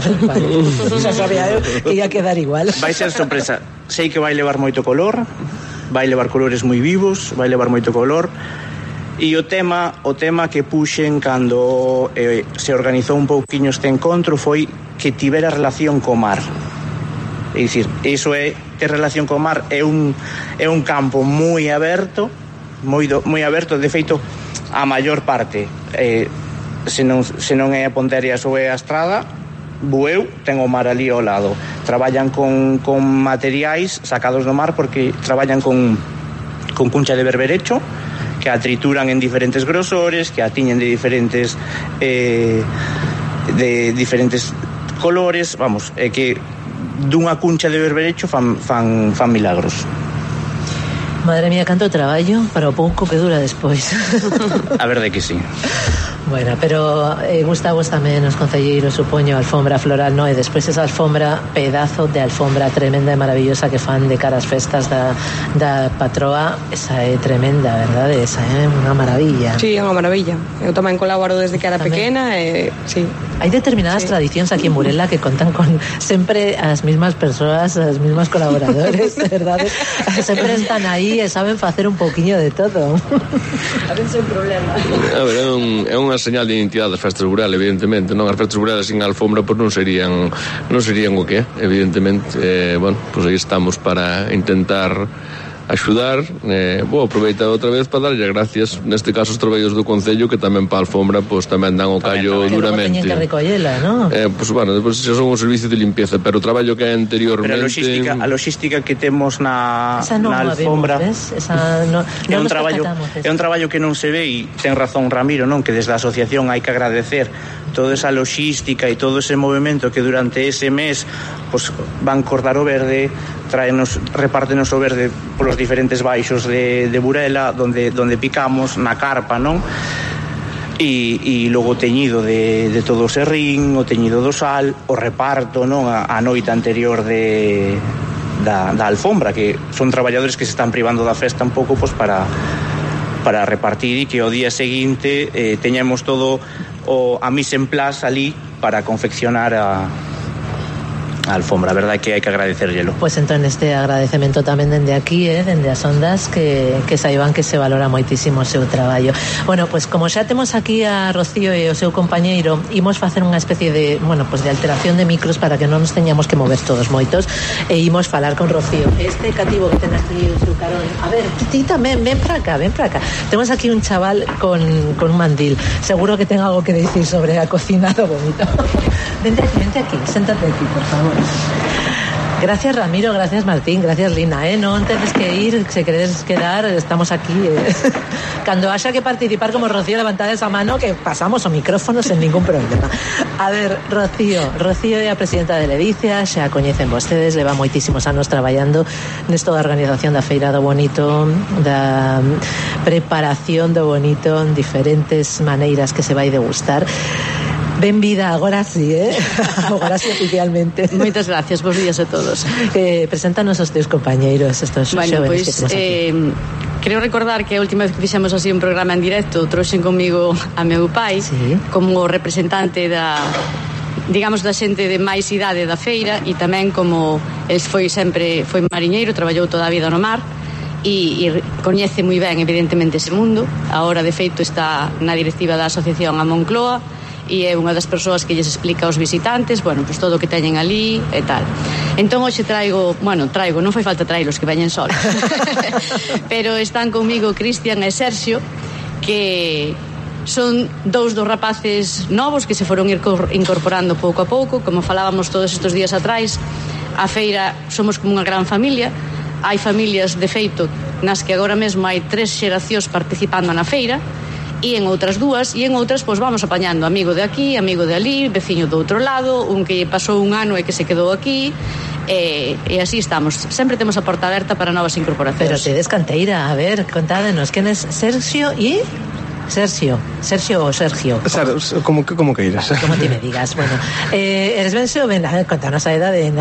Xa sabía eu que ia quedar igual. Vai ser sorpresa. Sei que vai levar moito color, vai levar colores moi vivos, vai levar moito color, e o tema que puxen cando se organizou un pouquiño este encontro foi que tivera relación co mar. É dicir, iso é ter relación co mar, é un campo moi aberto, moi aberto, de feito a maior parte se non é a Ponterias ou é a Estrada, Bueu ten o mar ali ao lado. Traballan con materiais sacados do mar, porque traballan con cuncha de berberecho, que a trituran en diferentes grosores, que a tiñen de diferentes colores, vamos, é que dunha cuncha de berberecho fan milagros. Madre mía, canto traballo para o pouco que dura despois. A verdade que sí. Bueno, pero gustavos tamén os concelleiros, supoño, a alfombra floral, no? E despois esa alfombra, pedazo de alfombra tremenda e maravillosa que fan de cara ás festas da patroa, esa é tremenda, verdade? Esa é unha maravilla. Sí, é unha maravilla. Eu tamén colaboro desde que era pequena e sí. Hai determinadas tradicións aquí en Burela que contan con sempre as mismas persoas, as mismas colaboradores, verdade? Sempre están aí e saben facer un pouquiño de todo. A ver, sen problema. A ver, é unha señal de identidade das festas de Burela, evidentemente, non? As festas de Burela sin alfombra pois non serían o que é, evidentemente. Bueno, pois aí estamos para intentar axudar. Vou aproveitar outra vez para darlle gracias, neste caso, os traballos do Concello, que tamén para a alfombra pois tamén dan o callo duramente. Que recollela, non? Pois bueno, despois xa son un servicio de limpieza, pero o traballo que hai anteriormente... Pero a logística que temos na alfombra é un traballo que non se ve, e ten razón Ramiro, non? Que desde a asociación hai que agradecer toda esa logística e todo ese movimento que durante ese mes pues, van cortar o verde, repártenos o verde polos diferentes baixos de Burela, donde picamos na carpa, non? E logo o teñido de todo o serrín, o teñido do sal, o reparto, non? A noite anterior da alfombra, que son traballadores que se están privando da festa un pouco pues, para repartir, e que o día seguinte teñamos todo a mise en place ali para confeccionar a alfombra. A verdade que hai que agradecerllelo. Pois entón este agradecemento tamén dende aquí, dende as ondas, que saiban que se valora moitísimo o seu traballo. Bueno, pois como xa temos aquí a Rocío e o seu compañeiro, imos facer unha especie de, bueno, pois de alteración de micros para que non nos teñamos que mover todos moitos, e imos falar con Rocío. Este cativo que ten aquí o seu carón. A ver, ti tamén, ven para acá. Temos aquí un chaval con un mandil. Seguro que ten algo que dicir sobre a cocina do Bonito. Vente aquí, séntate aquí, por favor. Gracias Ramiro, gracias Martín, gracias Lina, non tedes que ir, se queredes quedar, estamos aquí. Cando haxa que participar como Rocío, levantad esa mano que pasamos o micrófono sen ningún problema. A ver, Rocío é a presidenta de Ledicia, xa coñecen vostedes, leva moitísimos anos traballando nesto da organización da Feira do Bonito, da preparación do Bonito en diferentes maneiras que se vai degustar. Benvida, agora sí, agora sí oficialmente. Moitas gracias, bons días a todos. Preséntanos os teus compañeiros, estos xóvenes que temos aquí. Creo recordar que a última vez que fixemos así un programa en directo trouxen comigo a meu pai como representante da xente de máis idade da feira, e tamén como el foi mariñeiro, traballou toda a vida no mar e coñece moi ben evidentemente ese mundo. Agora de feito está na directiva da asociación a Moncloa e é unha das persoas que lles explica aos visitantes, bueno, pues todo o que teñen ali e tal. Entón hoxe traigo, non fai falta traílos, que veñen solos. Pero están comigo Cristian e Sergio, que son dous dos rapaces novos que se foron incorporando pouco a pouco. Como falábamos todos estes días atrás, a feira somos como unha gran familia. Hai familias, de feito, nas que agora mesmo hai 3 xeracións participando na feira, e en outras 2, e en outras pois vamos apañando amigo de aquí, amigo de ali, veciño do outro lado, un que pasou un ano e que se quedou aquí, e así estamos. Sempre temos a porta aberta para novas incorporacións. Pero tedes canteira, a ver, contádenos, quen é Sergio e... Sergio ou Sergio? Como que irás? Como ti me digas, bueno. Eres ben xoven, contanos a edade.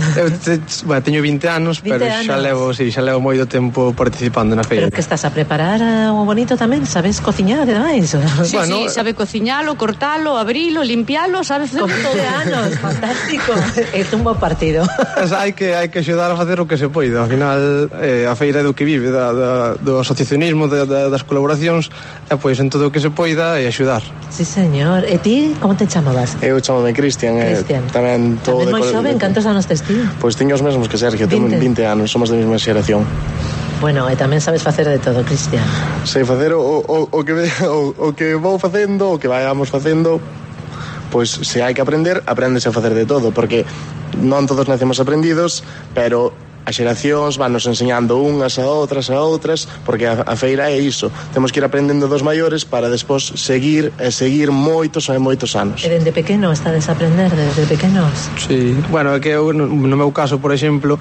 Eu teño 20 anos, pero xa levo moito tempo participando na feira. Pero que estás a preparar o bonito tamén? Sabes cociñar e demais? Sí, sabe cociñalo, cortalo, abrilo, limpialo, sabes todo. 20 anos, fantástico. É un bo partido. Hai que axudar a facer o que se poida. Ao final, a feira é do que vive, do asociacionismo, das colaboracións, e pois en todo o que se poida e axudar. Sí, señor. E ti, como te chamabas? Eu chamame Cristian. Tamén moi xoven, cantos anos tes ti? Pois teño os mesmos que Sergio, tengo 20 anos, somos da mesma xeración. Bueno, e tamén sabes facer de todo, Cristian. Sei facer o que vou facendo, o que vayamos facendo. Pois se hai que aprender, apréndese a facer de todo, porque non todos nacemos aprendidos, pero as xeracións van nos enseñando unhas a outras, porque a feira é iso. Temos que ir aprendendo dos maiores para despois seguir moitos anos. E dende pequeno estades a aprender, desde pequenos? Sí, bueno, é que eu, no meu caso, por exemplo,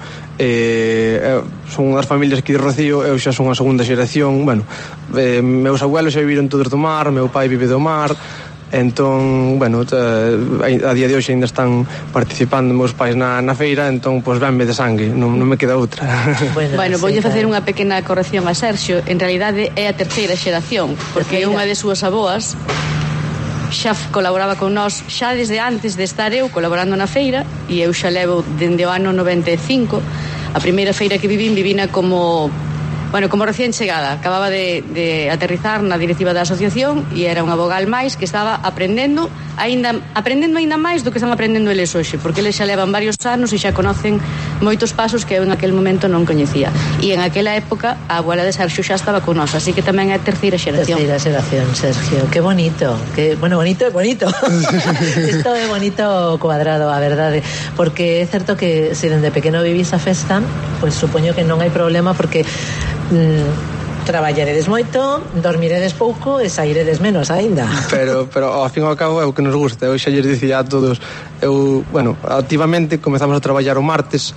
son unhas familias aquí de Rocío, eu xa son a segunda xeración, bueno, meus abuelos xa viviron todos do mar, meu pai vive do mar. Entón, bueno, a día de hoxe ainda están participando meus pais na feira, entón, pois venme de sangue, non me queda outra. Bueno, voulle facer unha pequena corrección a Sergio. En realidade é a terceira xeración, porque unha de súas aboas xa colaboraba con nós xa desde antes de estar eu colaborando na feira, e eu xa levo dende o ano 95. A primeira feira que vivina como recién chegada. Acababa de aterrizar na directiva da asociación e era unha vogal máis que estaba aprendendo aínda máis do que están aprendendo eles hoxe, porque eles xa levan varios anos e xa conocen moitos pasos que eu en aquel momento non coñecía. E en aquela época a abuela de Sergio xa estaba con nós, así que tamén é a terceira xeración. Terceira xeración, Sergio. Que bonito. Bonito é bonito. Isto é bonito cuadrado, a verdade. Porque é certo que se dende pequeno vivís a festa, pois supoño que non hai problema, porque traballaredes moito, dormiredes pouco e sairedes menos aínda. Pero ao fin e ao cabo é o que nos gusta. Eu xa lles dicía a todos, activamente comezamos a traballar o martes,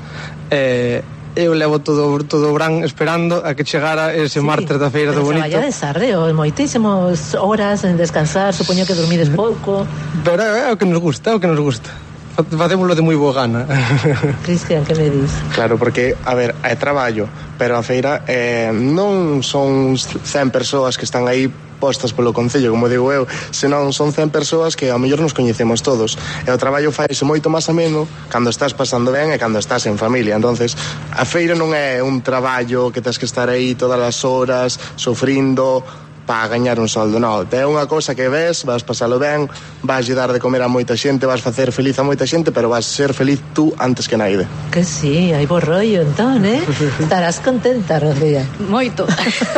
eu levo todo o verán esperando a que chegara ese martes da feira do bonito. Traballades arreo, moitísimas horas en descansar, supoño que dormides pouco. Pero é o que nos gusta, facémoslo de moi boa gana. Cristian, que me dis? Claro, porque, a ver, é traballo, pero a feira non son 100 persoas que están aí postas polo concello, como digo eu, senón son 100 persoas que ao mellor nos coñecemos todos, e o traballo faise moito máis ameno cando estás pasando ben e cando estás en familia. Entonces a feira non é un traballo que tens que estar aí todas as horas sufrindo para gañar un soldo, non. É unha cousa que ves, vas pasalo ben, vas dar de comer a moita xente, vas facer feliz a moita xente, pero vas ser feliz tú antes que naide. Que sí, hai bo rollo entón, Estarás contenta, Rocía. Moito.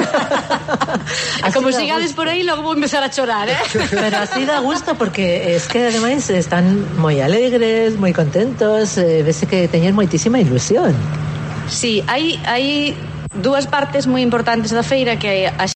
Como sigades por aí, logo vou empezar a chorar, Pero así dá gusto, porque es que ademais están moi alegres, moi contentos, vese que teñen moitísima ilusión. Sí, hai dúas partes moi importantes da feira, que é a